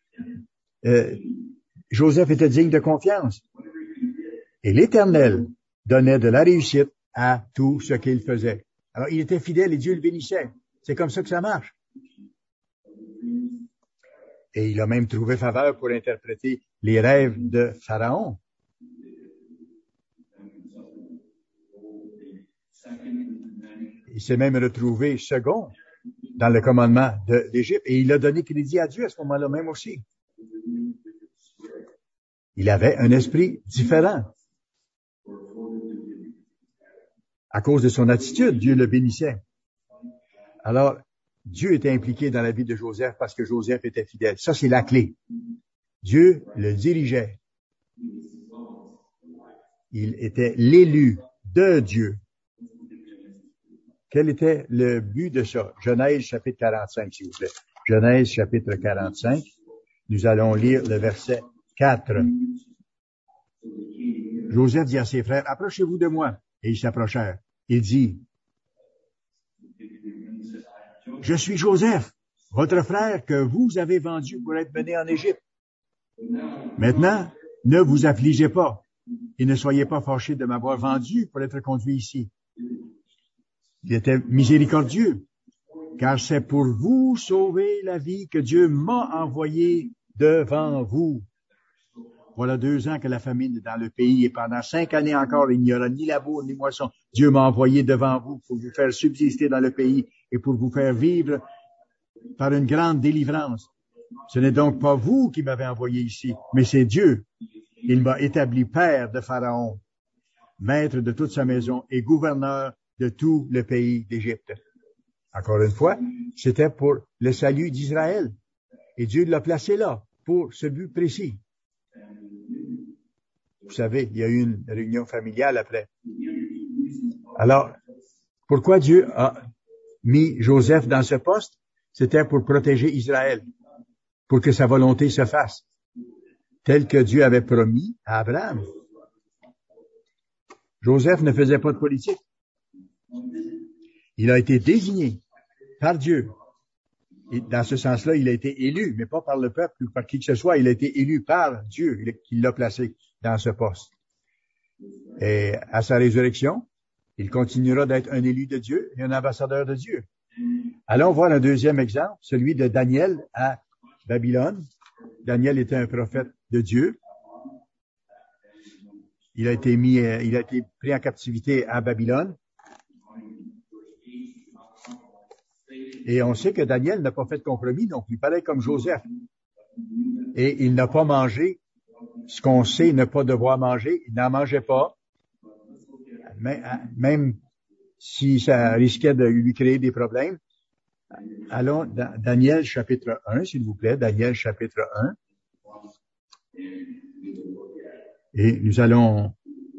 Joseph était digne de confiance. Et l'Éternel donnait de la réussite à tout ce qu'il faisait. Alors, il était fidèle et Dieu le bénissait. C'est comme ça que ça marche. Et il a même trouvé faveur pour interpréter les rêves de Pharaon. Il s'est même retrouvé second dans le commandement de l'Égypte et il a donné crédit à Dieu à ce moment-là même aussi. Il avait un esprit différent. À cause de son attitude, Dieu le bénissait. Alors, Dieu était impliqué dans la vie de Joseph parce que Joseph était fidèle. Ça, c'est la clé. Dieu le dirigeait. Il était l'élu de Dieu. Quel était le but de ça? Genèse chapitre 45, s'il vous plaît. Genèse chapitre 45. Nous allons lire le verset 4. Joseph dit à ses frères, approchez-vous de moi. Et ils s'approchèrent. Il dit, je suis Joseph, votre frère que vous avez vendu pour être mené en Égypte. Maintenant, ne vous affligez pas et ne soyez pas fâchés de m'avoir vendu pour être conduit ici. Il était miséricordieux, car c'est pour vous sauver la vie que Dieu m'a envoyé devant vous. Voilà 2 ans que la famine est dans le pays et pendant 5 années encore, il n'y aura ni labour ni moisson. Dieu m'a envoyé devant vous pour vous faire subsister dans le pays et pour vous faire vivre par une grande délivrance. Ce n'est donc pas vous qui m'avez envoyé ici, mais c'est Dieu. Il m'a établi père de Pharaon, maître de toute sa maison et gouverneur de tout le pays d'Égypte. Encore une fois, c'était pour le salut d'Israël. Et Dieu l'a placé là, pour ce but précis. Vous savez, il y a eu une réunion familiale après. Alors, pourquoi Dieu a mis Joseph dans ce poste? C'était pour protéger Israël, pour que sa volonté se fasse, telle que Dieu avait promis à Abraham. Joseph ne faisait pas de politique. Il a été désigné par Dieu. Et dans ce sens-là, il a été élu, mais pas par le peuple ou par qui que ce soit. Il a été élu par Dieu qui l'a placé dans ce poste. Et à sa résurrection, il continuera d'être un élu de Dieu et un ambassadeur de Dieu. Allons voir un deuxième exemple, celui de Daniel à Babylone. Daniel était un prophète de Dieu. Il a été pris en captivité à Babylone. Et on sait que Daniel n'a pas fait de compromis non plus, pareil comme Joseph. Et il n'a pas mangé ce qu'on sait ne pas devoir manger. Il n'en mangeait pas, même si ça risquait de lui créer des problèmes. Allons dans Daniel chapitre 1, s'il vous plaît, Daniel chapitre 1. Et nous allons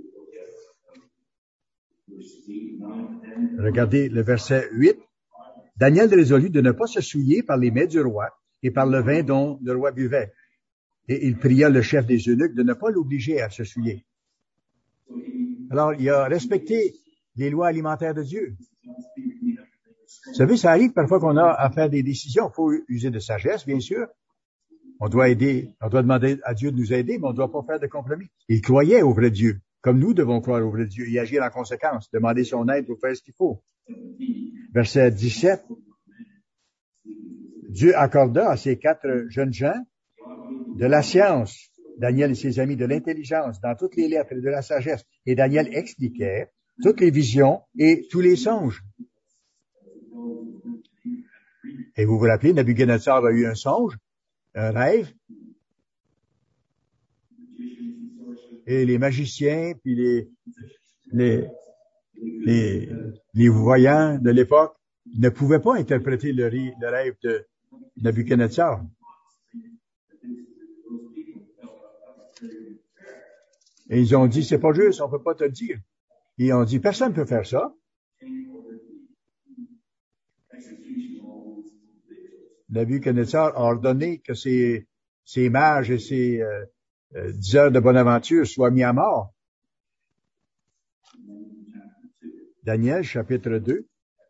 regarder le verset 8. Daniel résolut de ne pas se souiller par les mets du roi et par le vin dont le roi buvait. Et il pria le chef des eunuques de ne pas l'obliger à se souiller. Alors, il a respecté les lois alimentaires de Dieu. Vous savez, ça arrive parfois qu'on a à faire des décisions. Il faut user de sagesse, bien sûr. On doit demander à Dieu de nous aider, mais on ne doit pas faire de compromis. Il croyait au vrai Dieu, comme nous devons croire au vrai Dieu et agir en conséquence, demander son aide pour faire ce qu'il faut. Verset 17. Dieu accorda à ces 4 jeunes gens de la science, Daniel et ses amis, de l'intelligence dans toutes les lettres et de la sagesse. Et Daniel expliquait toutes les visions et tous les songes. Et vous vous rappelez, Nabuchodonosor a eu un songe, un rêve. Et les magiciens, puis les voyants de l'époque ne pouvaient pas interpréter le rêve de Nabuchodonosor. Et ils ont dit, c'est pas juste, on peut pas te le dire. Et ils ont dit, personne ne peut faire ça. Nabuchodonosor a ordonné que ces mages et ces diseurs de bonne aventure soient mis à mort. Daniel, chapitre 2,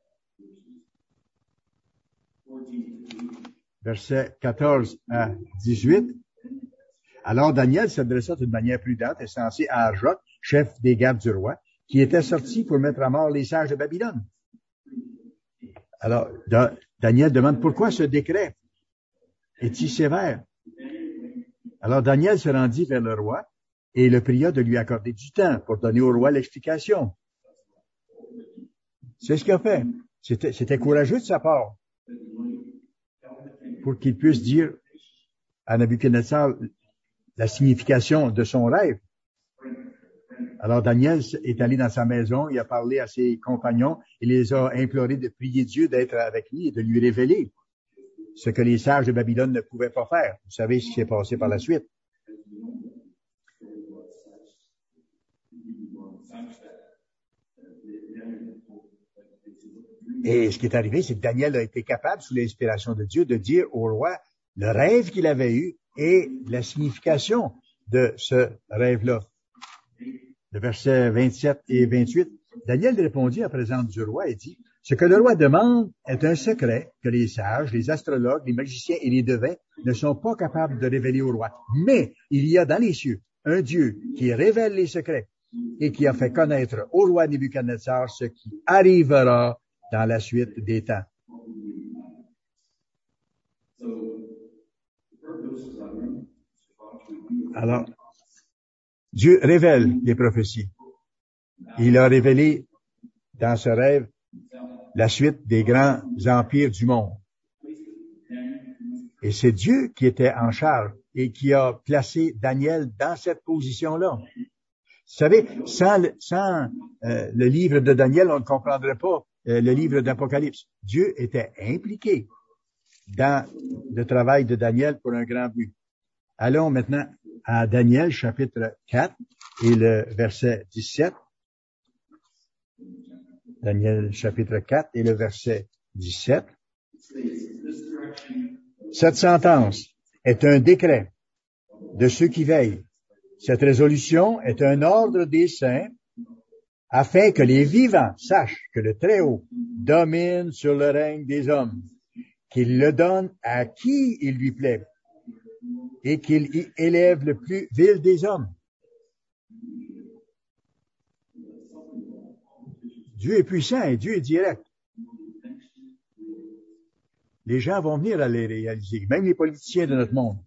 versets 14 à 18. Alors Daniel s'adressa d'une manière prudente et sensée à Arjoc, chef des gardes du roi, qui était sorti pour mettre à mort les sages de Babylone. Alors, Daniel demande pourquoi ce décret est-il sévère? Alors Daniel se rendit vers le roi et le pria de lui accorder du temps pour donner au roi l'explication. C'est ce qu'il a fait. C'était courageux de sa part pour qu'il puisse dire à Nabuchodonosor la signification de son rêve. Alors Daniel est allé dans sa maison, il a parlé à ses compagnons, il les a implorés de prier Dieu d'être avec lui et de lui révéler ce que les sages de Babylone ne pouvaient pas faire. Vous savez ce qui s'est passé par la suite. Et ce qui est arrivé, c'est que Daniel a été capable, sous l'inspiration de Dieu, de dire au roi le rêve qu'il avait eu et la signification de ce rêve-là. Le verset 27 et 28. Daniel répondit en présence du roi et dit, « Ce que le roi demande est un secret que les sages, les astrologues, les magiciens et les devins ne sont pas capables de révéler au roi. Mais il y a dans les cieux un Dieu qui révèle les secrets et qui a fait connaître au roi Nebuchadnezzar ce qui arrivera dans la suite des temps. » Alors, Dieu révèle les prophéties. Il a révélé dans ce rêve la suite des grands empires du monde. Et c'est Dieu qui était en charge et qui a placé Daniel dans cette position-là. Vous savez, sans le livre de Daniel, on ne comprendrait pas le livre d'Apocalypse. Dieu était impliqué dans le travail de Daniel pour un grand but. Allons maintenant à Daniel, chapitre 4 et le verset 17. Daniel, chapitre 4 et le verset 17. Cette sentence est un décret de ceux qui veillent. Cette résolution est un ordre des saints afin que les vivants sachent que le Très-Haut domine sur le règne des hommes, qu'il le donne à qui il lui plaît et qu'il y élève le plus vil des hommes. Dieu est puissant et Dieu est direct. Les gens vont venir à les réaliser, même les politiciens de notre monde.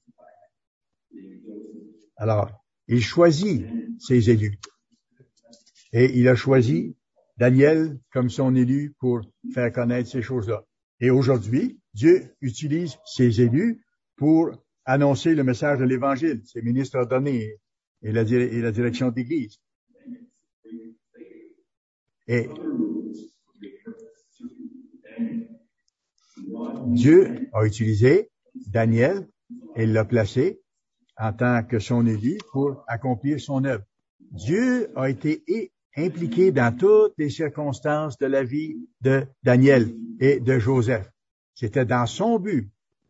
Alors, il choisit ses élus. Et il a choisi Daniel comme son élu pour faire connaître ces choses-là. Et aujourd'hui, Dieu utilise ses élus pour annoncer le message de l'Évangile, ses ministres ordonnés et la direction d'Église. Et Dieu a utilisé Daniel et l'a placé en tant que son élu pour accomplir son œuvre. Dieu a été impliqué dans toutes les circonstances de la vie de Daniel et de Joseph. C'était dans son but.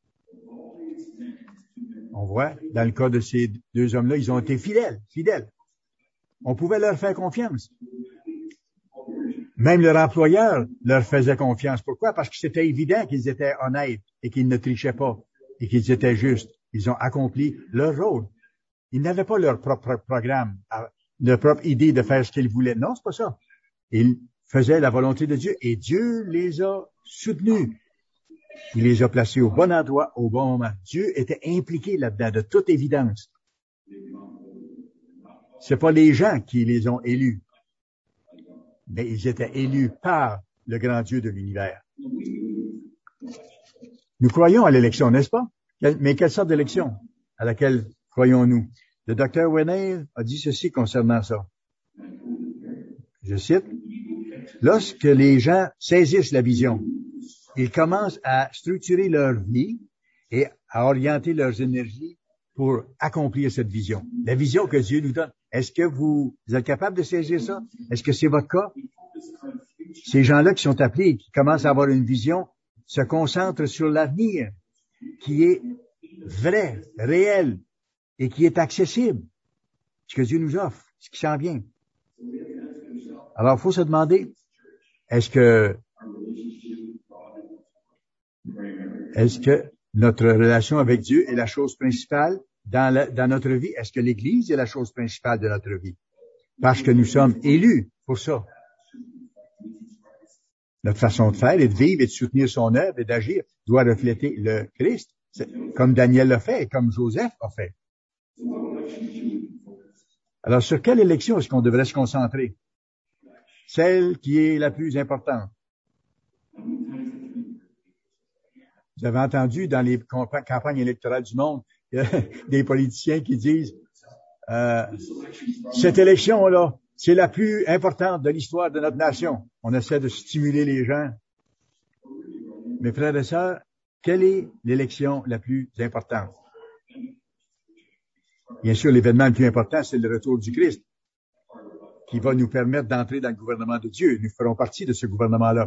On voit, dans le cas de ces deux hommes-là, ils ont été fidèles. On pouvait leur faire confiance. Même leur employeur leur faisait confiance. Pourquoi? Parce que c'était évident qu'ils étaient honnêtes et qu'ils ne trichaient pas et qu'ils étaient justes. Ils ont accompli leur rôle. Ils n'avaient pas leur propre programme, leur propre idée de faire ce qu'ils voulaient. Non, c'est pas ça. Ils faisaient la volonté de Dieu et Dieu les a soutenus. Il les a placés au bon endroit, au bon moment. Dieu était impliqué là-dedans, de toute évidence. C'est pas les gens qui les ont élus, mais ils étaient élus par le grand Dieu de l'univers. Nous croyons à l'élection, n'est-ce pas? Mais quelle sorte d'élection à laquelle croyons-nous? Le docteur Wayne a dit ceci concernant ça. Je cite, « Lorsque les gens saisissent la vision, ils commencent à structurer leur vie et à orienter leurs énergies pour accomplir cette vision. La vision que Dieu nous donne. Est-ce que vous êtes capable de saisir ça? Est-ce que c'est votre cas? Ces gens-là qui sont appelés et qui commencent à avoir une vision se concentrent sur l'avenir qui est vrai, réel et qui est accessible. Ce que Dieu nous offre, ce qui s'en vient. Alors, il faut se demander, est-ce que notre relation avec Dieu est la chose principale dans notre vie? Est-ce que l'Église est la chose principale de notre vie? Parce que nous sommes élus pour ça. Notre façon de faire et de vivre et de soutenir son œuvre et d'agir doit refléter le Christ, comme Daniel l'a fait et comme Joseph a fait. Alors, sur quelle élection est-ce qu'on devrait se concentrer? Celle qui est la plus importante. Vous avez entendu dans les campagnes électorales du monde des politiciens qui disent cette élection-là, c'est la plus importante de l'histoire de notre nation. On essaie de stimuler les gens. Mes frères et sœurs, quelle est l'élection la plus importante? Bien sûr, l'événement le plus important, c'est le retour du Christ, qui va nous permettre d'entrer dans le gouvernement de Dieu. Nous ferons partie de ce gouvernement-là.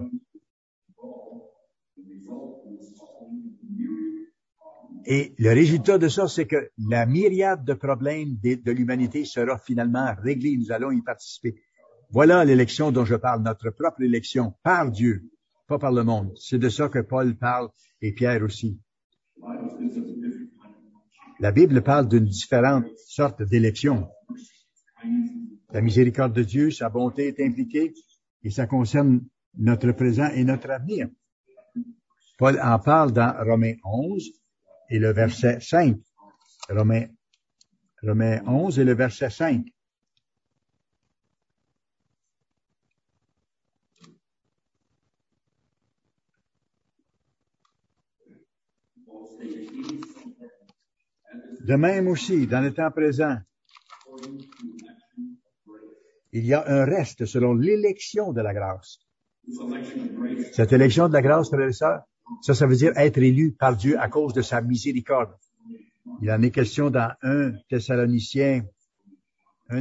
Et le résultat de ça, c'est que la myriade de problèmes de l'humanité sera finalement réglée. Nous allons y participer. Voilà l'élection dont je parle, notre propre élection, par Dieu, pas par le monde. C'est de ça que Paul parle et Pierre aussi. La Bible parle d'une différente sorte d'élection. La miséricorde de Dieu, sa bonté est impliquée et ça concerne notre présent et notre avenir. Paul en parle dans Romains 11 et le verset 5. Romains 11 et le verset 5. De même aussi, dans le temps présent, il y a un reste selon l'élection de la grâce. Cette élection de la grâce, frères et sœurs, ça veut dire être élu par Dieu à cause de sa miséricorde. Il en est question dans 1 Thessaloniciens 1,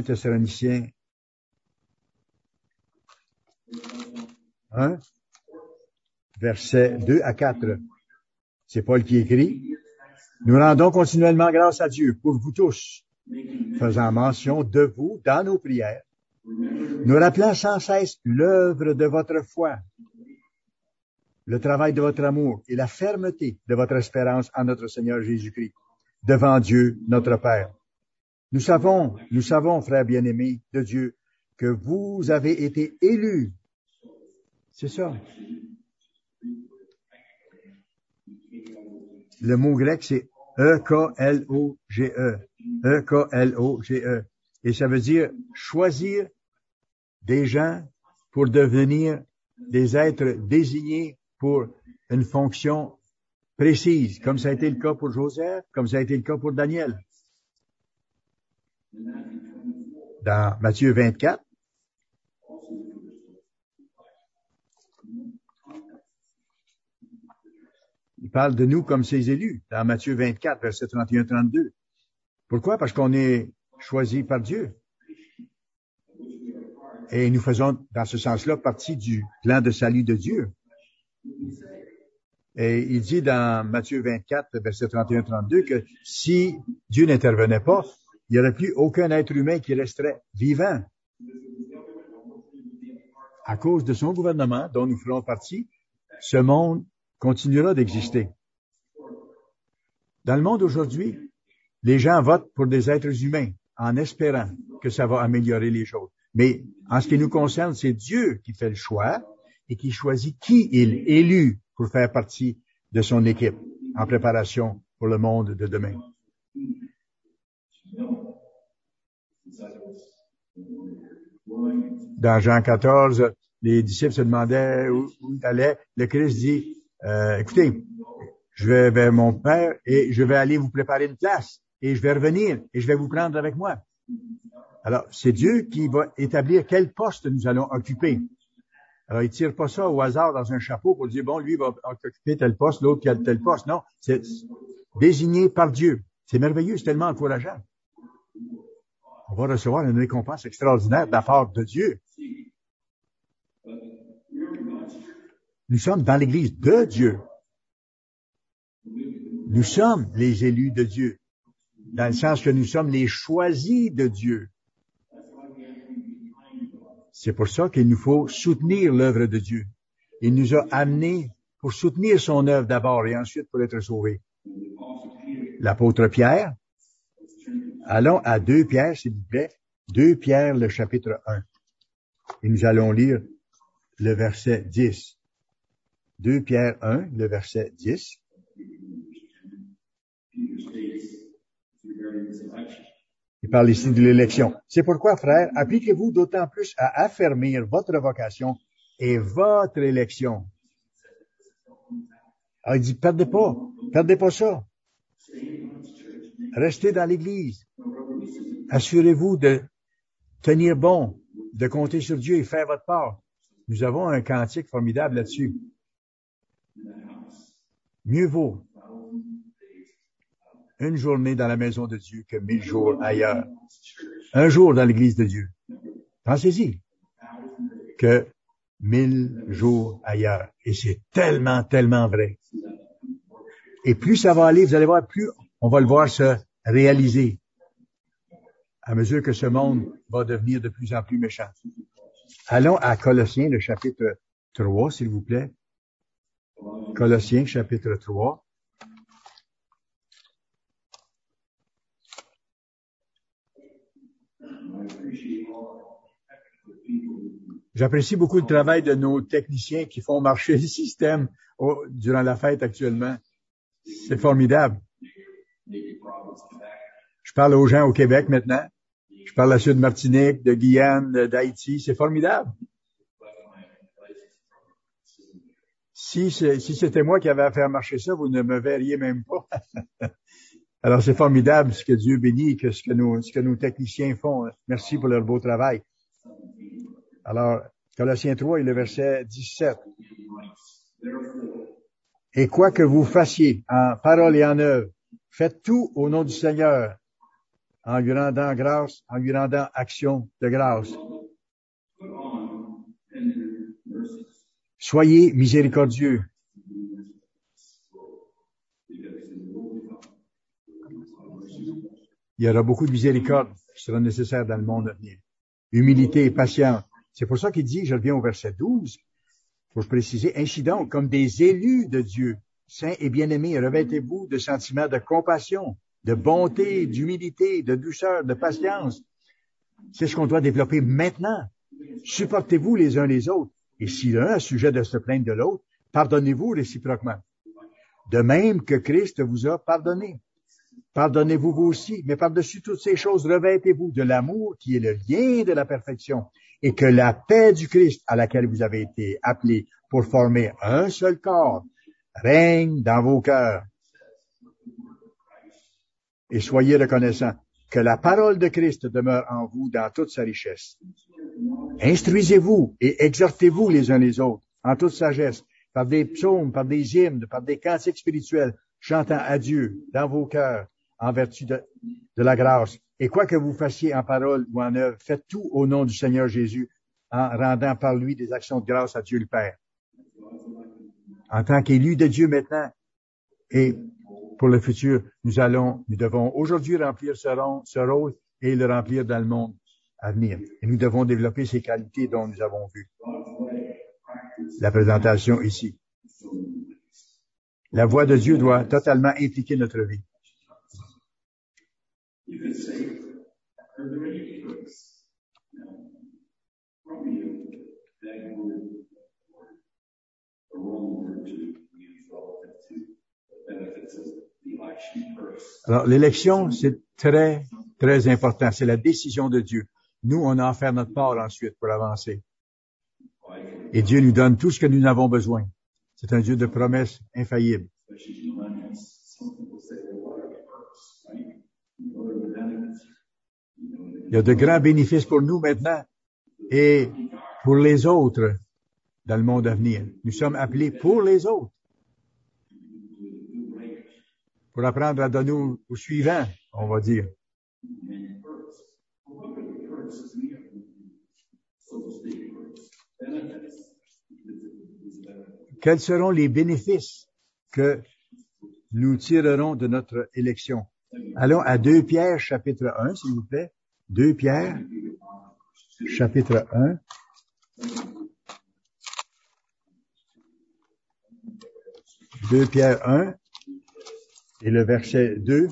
versets 2 à 4. C'est Paul qui écrit. Nous rendons continuellement grâce à Dieu pour vous tous, faisant mention de vous dans nos prières, nous rappelant sans cesse l'œuvre de votre foi, le travail de votre amour et la fermeté de votre espérance en notre Seigneur Jésus-Christ, devant Dieu, notre Père. Nous savons, frères bien-aimés de Dieu, que vous avez été élus. C'est ça. Le mot grec, c'est E-K-L-O-G-E. E-K-L-O-G-E. Et ça veut dire choisir des gens pour devenir des êtres désignés pour une fonction précise, comme ça a été le cas pour Joseph, comme ça a été le cas pour Daniel. Dans Matthieu 24, il parle de nous comme ses élus, dans Matthieu 24, versets 31-32. Pourquoi? Parce qu'on est choisis par Dieu. Et nous faisons, dans ce sens-là, partie du plan de salut de Dieu. Et il dit dans Matthieu 24, versets 31-32, que si Dieu n'intervenait pas, il n'y aurait plus aucun être humain qui resterait vivant. À cause de son gouvernement, dont nous ferons partie, ce monde continuera d'exister. Dans le monde aujourd'hui, les gens votent pour des êtres humains en espérant que ça va améliorer les choses. Mais en ce qui nous concerne, c'est Dieu qui fait le choix et qui choisit qui il élu pour faire partie de son équipe en préparation pour le monde de demain. Dans Jean 14, les disciples se demandaient où il allait. Le Christ dit, écoutez, je vais vers mon Père et je vais aller vous préparer une place et je vais revenir et je vais vous prendre avec moi. Alors, c'est Dieu qui va établir quel poste nous allons occuper. Alors, il tire pas ça au hasard dans un chapeau pour dire, bon, lui va occuper tel poste, l'autre tel poste. Non, c'est désigné par Dieu. C'est merveilleux, c'est tellement encourageant. On va recevoir une récompense extraordinaire de la part de Dieu. Nous sommes dans l'Église de Dieu. Nous sommes les élus de Dieu, dans le sens que nous sommes les choisis de Dieu. C'est pour ça qu'il nous faut soutenir l'œuvre de Dieu. Il nous a amenés pour soutenir son œuvre d'abord et ensuite pour être sauvés. L'apôtre Pierre, allons à 2 Pierre, s'il vous plaît, 2 Pierre, le chapitre 1. Et nous allons lire le verset 10. 2 Pierre 1, le verset 10. Il parle ici de l'élection. C'est pourquoi, frères, appliquez-vous d'autant plus à affermir votre vocation et votre élection. Alors, il dit, perdez pas ça. Restez dans l'Église. Assurez-vous de tenir bon, de compter sur Dieu et faire votre part. Nous avons un cantique formidable là-dessus. Mieux vaut une journée dans la maison de Dieu que 1000 jours ailleurs. Un jour dans l'Église de Dieu. Pensez-y. Que 1000 jours ailleurs. Et c'est tellement, tellement vrai. Et plus ça va aller, vous allez voir, plus on va le voir se réaliser. À mesure que ce monde va devenir de plus en plus méchant. Allons à Colossiens, le chapitre 3, s'il vous plaît. Colossiens, chapitre 3. J'apprécie beaucoup le travail de nos techniciens qui font marcher le système durant la fête actuellement. C'est formidable. Je parle aux gens au Québec maintenant. Je parle à ceux de Martinique, de Guyane, d'Haïti. C'est formidable. Si c'était moi qui avais à faire marcher ça, vous ne me verriez même pas. Alors, c'est formidable ce que Dieu bénit et ce que nos techniciens font. Merci pour leur beau travail. Alors, Colossiens 3 et le verset 17. Et quoi que vous fassiez en parole et en œuvre, faites tout au nom du Seigneur, en lui rendant grâce, en lui rendant action de grâce. Soyez miséricordieux. Il y aura beaucoup de miséricorde qui sera nécessaire dans le monde à venir. Humilité et patience. C'est pour ça qu'il dit, je reviens au verset 12, pour préciser, ainsi donc, comme des élus de Dieu, saints et bien-aimés, revêtez-vous de sentiments de compassion, de bonté, d'humilité, de douceur, de patience. C'est ce qu'on doit développer maintenant. Supportez-vous les uns les autres. Et si l'un a sujet de se plaindre de l'autre, pardonnez-vous réciproquement. De même que Christ vous a pardonné. Pardonnez-vous vous aussi, mais par-dessus toutes ces choses, revêtez-vous de l'amour qui est le lien de la perfection, et que la paix du Christ à laquelle vous avez été appelés pour former un seul corps règne dans vos cœurs. Et soyez reconnaissants que la parole de Christ demeure en vous dans toute sa richesse. Instruisez-vous et exhortez-vous les uns les autres en toute sagesse, par des psaumes, par des hymnes, par des cantiques spirituels, chantant à Dieu dans vos cœurs, en vertu de la grâce. Et quoi que vous fassiez en parole ou en œuvre, faites tout au nom du Seigneur Jésus, en rendant par lui des actions de grâce à Dieu le Père. En tant qu'élus de Dieu maintenant, et pour le futur, nous devons aujourd'hui remplir ce rôle et le remplir dans le monde à venir. Et nous devons développer ces qualités dont nous avons vu la présentation ici. La voix de Dieu doit totalement impliquer notre vie. Alors, l'élection, c'est très, très important. C'est la décision de Dieu. Nous, on a à faire notre part ensuite pour avancer. Et Dieu nous donne tout ce que nous avons besoin. C'est un Dieu de promesses infaillibles. Il y a de grands bénéfices pour nous maintenant et pour les autres dans le monde à venir. Nous sommes appelés pour les autres. Pour apprendre à donner au suivant, on va dire. Quels seront les bénéfices que nous tirerons de notre élection? Allons à 2 Pierre, chapitre 1, s'il vous plaît. 2 Pierre, chapitre 1. Deux Pierre 1 et le verset 2.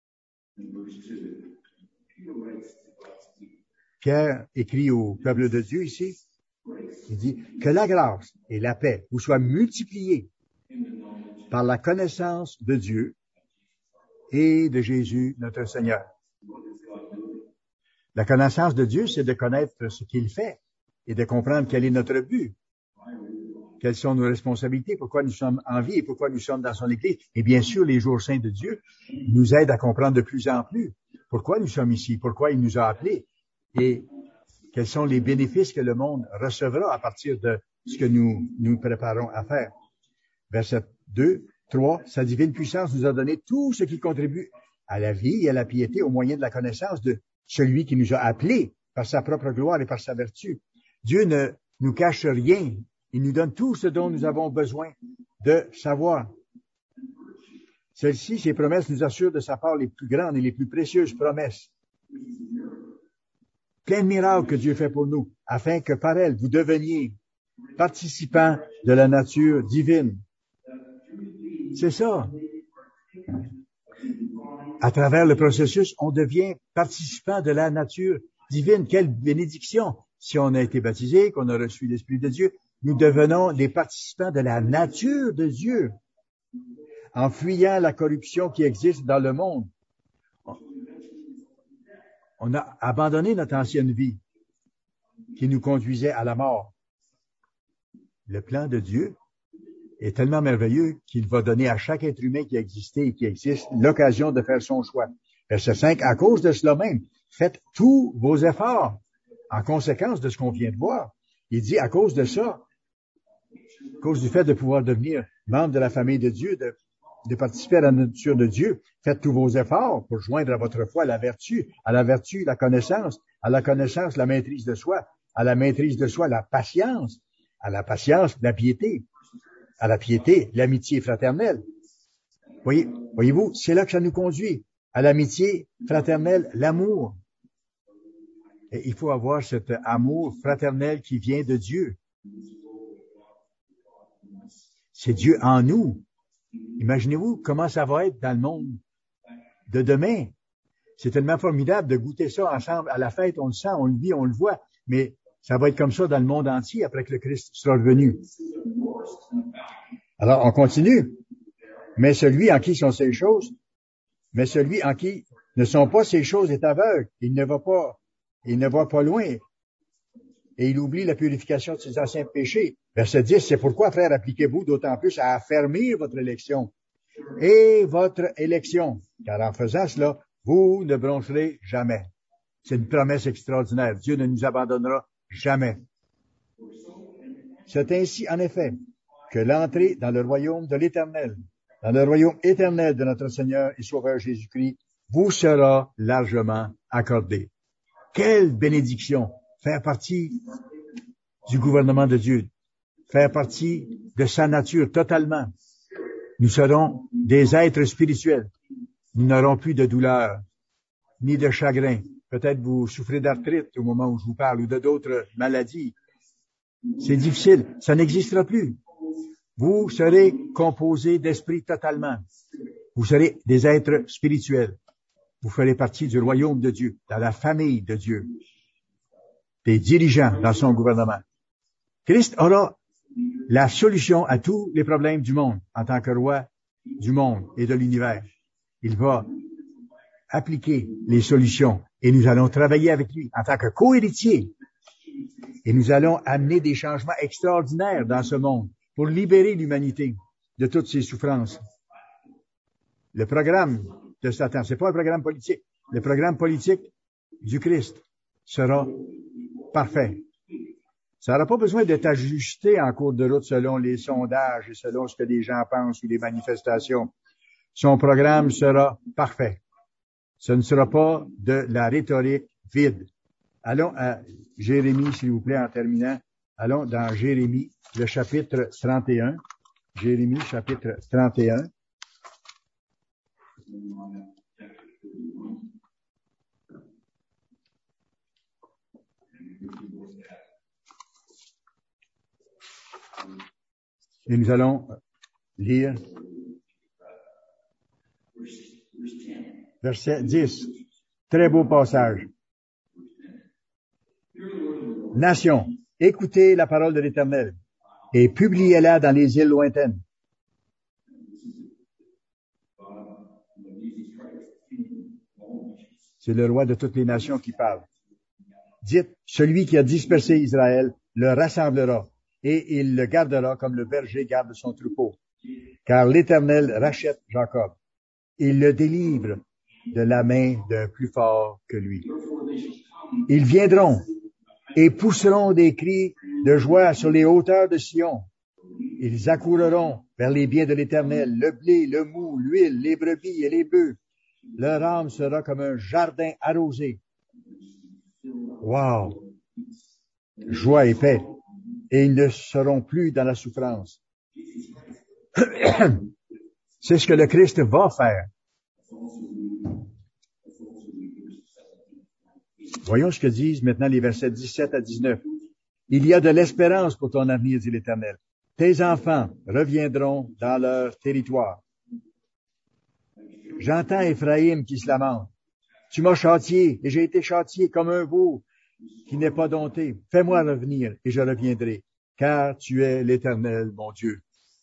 Pierre écrit au peuple de Dieu ici. Il dit que la grâce et la paix vous soient multipliées par la connaissance de Dieu et de Jésus, notre Seigneur. La connaissance de Dieu, c'est de connaître ce qu'il fait et de comprendre quel est notre but. Quelles sont nos responsabilités, pourquoi nous sommes en vie et pourquoi nous sommes dans son Église. Et bien sûr, les jours saints de Dieu nous aident à comprendre de plus en plus pourquoi nous sommes ici, pourquoi il nous a appelés et quels sont les bénéfices que le monde recevra à partir de ce que nous préparons à faire. Verset 2, 3, sa divine puissance nous a donné tout ce qui contribue à la vie et à la piété au moyen de la connaissance de celui qui nous a appelés par sa propre gloire et par sa vertu. Dieu ne nous cache rien. Il nous donne tout ce dont nous avons besoin de savoir. Celles-ci, ces promesses, nous assurent de sa part les plus grandes et les plus précieuses promesses. Plein de miracles que Dieu fait pour nous, afin que par elles, vous deveniez participants de la nature divine. C'est ça. À travers le processus, on devient participant de la nature divine. Quelle bénédiction! Si on a été baptisé, qu'on a reçu l'Esprit de Dieu, nous devenons des participants de la nature de Dieu. En fuyant la corruption qui existe dans le monde, on a abandonné notre ancienne vie qui nous conduisait à la mort. Le plan de Dieu est tellement merveilleux qu'il va donner à chaque être humain qui a existé et qui existe l'occasion de faire son choix. Verset 5, à cause de cela même, faites tous vos efforts en conséquence de ce qu'on vient de voir. Il dit, à cause de ça, à cause du fait de pouvoir devenir membre de la famille de Dieu, de participer à la nature de Dieu, faites tous vos efforts pour joindre à votre foi la vertu, la connaissance, à la connaissance, la maîtrise de soi, à la maîtrise de soi, la patience, à la patience, la piété, à la piété, l'amitié fraternelle. Voyez-vous, c'est là que ça nous conduit, à l'amitié fraternelle, l'amour. Et il faut avoir cet amour fraternel qui vient de Dieu. C'est Dieu en nous. Imaginez-vous comment ça va être dans le monde de demain. C'est tellement formidable de goûter ça ensemble à la fête. On le sent, on le vit, on le voit. Mais ça va être comme ça dans le monde entier après que le Christ sera revenu. Alors, on continue. Mais celui en qui sont ces choses, mais celui en qui ne sont pas ces choses est aveugle. Il ne voit pas loin. Et il oublie la purification de ses anciens péchés. Verset 10, c'est pourquoi, frères, appliquez-vous d'autant plus à affermir votre élection et votre élection. Car en faisant cela, vous ne broncherez jamais. C'est une promesse extraordinaire. Dieu ne nous abandonnera jamais. C'est ainsi, en effet, que l'entrée dans le royaume de l'Éternel, dans le royaume éternel de notre Seigneur et Sauveur Jésus-Christ, vous sera largement accordée. Quelle bénédiction! Faire partie du gouvernement de Dieu, faire partie de sa nature totalement. Nous serons des êtres spirituels. Nous n'aurons plus de douleur, ni de chagrin. Peut-être vous souffrez d'arthrite au moment où je vous parle, ou de d'autres maladies. C'est difficile. Ça n'existera plus. Vous serez composés d'esprit totalement. Vous serez des êtres spirituels. Vous ferez partie du royaume de Dieu, dans la famille de Dieu, des dirigeants dans son gouvernement. Christ aura la solution à tous les problèmes du monde en tant que roi du monde et de l'univers. Il va appliquer les solutions et nous allons travailler avec lui en tant que co-héritier. Et nous allons amener des changements extraordinaires dans ce monde pour libérer l'humanité de toutes ses souffrances. Le programme de Satan, c'est pas un programme politique. Le programme politique du Christ sera parfait. Ça n'aura pas besoin d'être ajusté en cours de route selon les sondages et selon ce que les gens pensent ou les manifestations. Son programme sera parfait. Ce ne sera pas de la rhétorique vide. Allons à Jérémie, s'il vous plaît, en terminant. Allons dans Jérémie, le chapitre 31. Jérémie, chapitre 31. Et nous allons lire verset 10. Très beau passage. Nation, écoutez la parole de l'Éternel et publiez-la dans les îles lointaines. C'est le roi de toutes les nations qui parle. Dites, celui qui a dispersé Israël le rassemblera et il le gardera comme le berger garde son troupeau. Car l'Éternel rachète Jacob. Il le délivre de la main d'un plus fort que lui. Ils viendront et pousseront des cris de joie sur les hauteurs de Sion. Ils accourront vers les biens de l'Éternel, le blé, le mou, l'huile, les brebis et les bœufs. Leur âme sera comme un jardin arrosé. Wow! Joie et paix. Et ils ne seront plus dans la souffrance. C'est ce que le Christ va faire. Voyons ce que disent maintenant les versets 17 à 19. Il y a de l'espérance pour ton avenir, dit l'Éternel. Tes enfants reviendront dans leur territoire. J'entends Éphraïm qui se lamente. Tu m'as châtié et j'ai été châtié comme un veau qui n'est pas dompté. Fais-moi revenir et je reviendrai, car tu es l'Éternel, mon Dieu.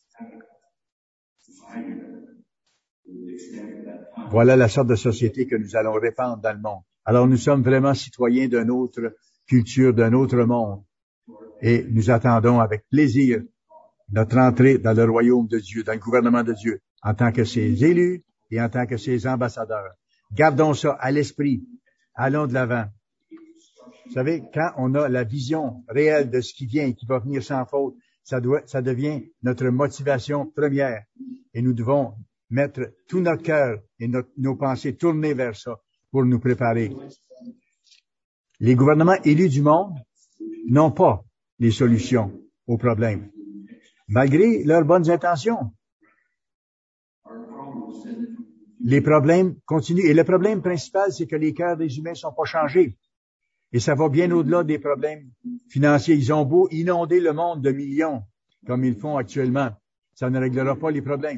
Voilà la sorte de société que nous allons répandre dans le monde. Alors nous sommes vraiment citoyens d'une autre culture, d'un autre monde. Et nous attendons avec plaisir notre entrée dans le royaume de Dieu, dans le gouvernement de Dieu, en tant que ses élus et en tant que ses ambassadeurs. Gardons ça à l'esprit. Allons de l'avant. Vous savez, quand on a la vision réelle de ce qui vient et qui va venir sans faute, ça devient notre motivation première. Et nous devons mettre tout notre cœur et nos pensées tournées vers ça pour nous préparer. Les gouvernements élus du monde n'ont pas les solutions aux problèmes, malgré leurs bonnes intentions. Les problèmes continuent. Et le problème principal, c'est que les cœurs des humains sont pas changés. Et ça va bien au-delà des problèmes financiers. Ils ont beau inonder le monde de millions, comme ils font actuellement. Ça ne réglera pas les problèmes.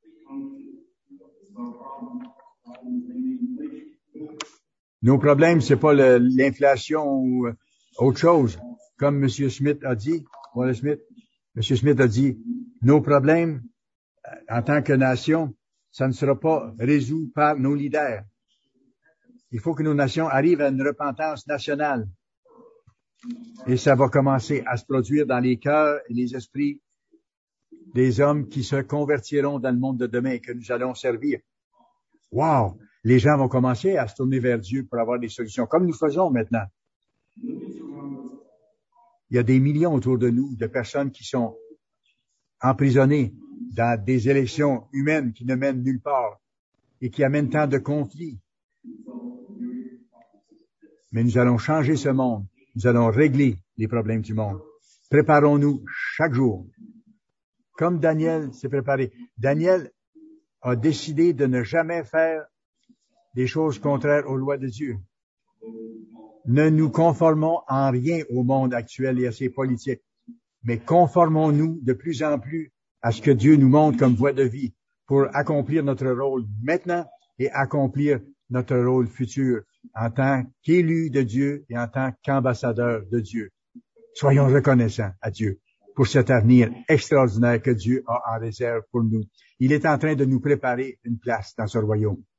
Nos problèmes, c'est pas l'inflation ou autre chose. Comme M. Smith a dit, M. Smith a dit, nos problèmes, en tant que nation, ça ne sera pas résolu par nos leaders. Il faut que nos nations arrivent à une repentance nationale. Et ça va commencer à se produire dans les cœurs et les esprits des hommes qui se convertiront dans le monde de demain et que nous allons servir. Wow! Les gens vont commencer à se tourner vers Dieu pour avoir des solutions, comme nous faisons maintenant. Il y a des millions autour de nous de personnes qui sont emprisonnées dans des élections humaines qui ne mènent nulle part et qui amènent tant de conflits. Mais nous allons changer ce monde. Nous allons régler les problèmes du monde. Préparons-nous chaque jour. Comme Daniel s'est préparé. Daniel a décidé de ne jamais faire des choses contraires aux lois de Dieu. Ne nous conformons en rien au monde actuel et à ses politiques, mais conformons-nous de plus en plus à ce que Dieu nous montre comme voie de vie pour accomplir notre rôle maintenant et accomplir notre rôle futur en tant qu'élus de Dieu et en tant qu'ambassadeurs de Dieu. Soyons reconnaissants à Dieu pour cet avenir extraordinaire que Dieu a en réserve pour nous. Il est en train de nous préparer une place dans ce royaume.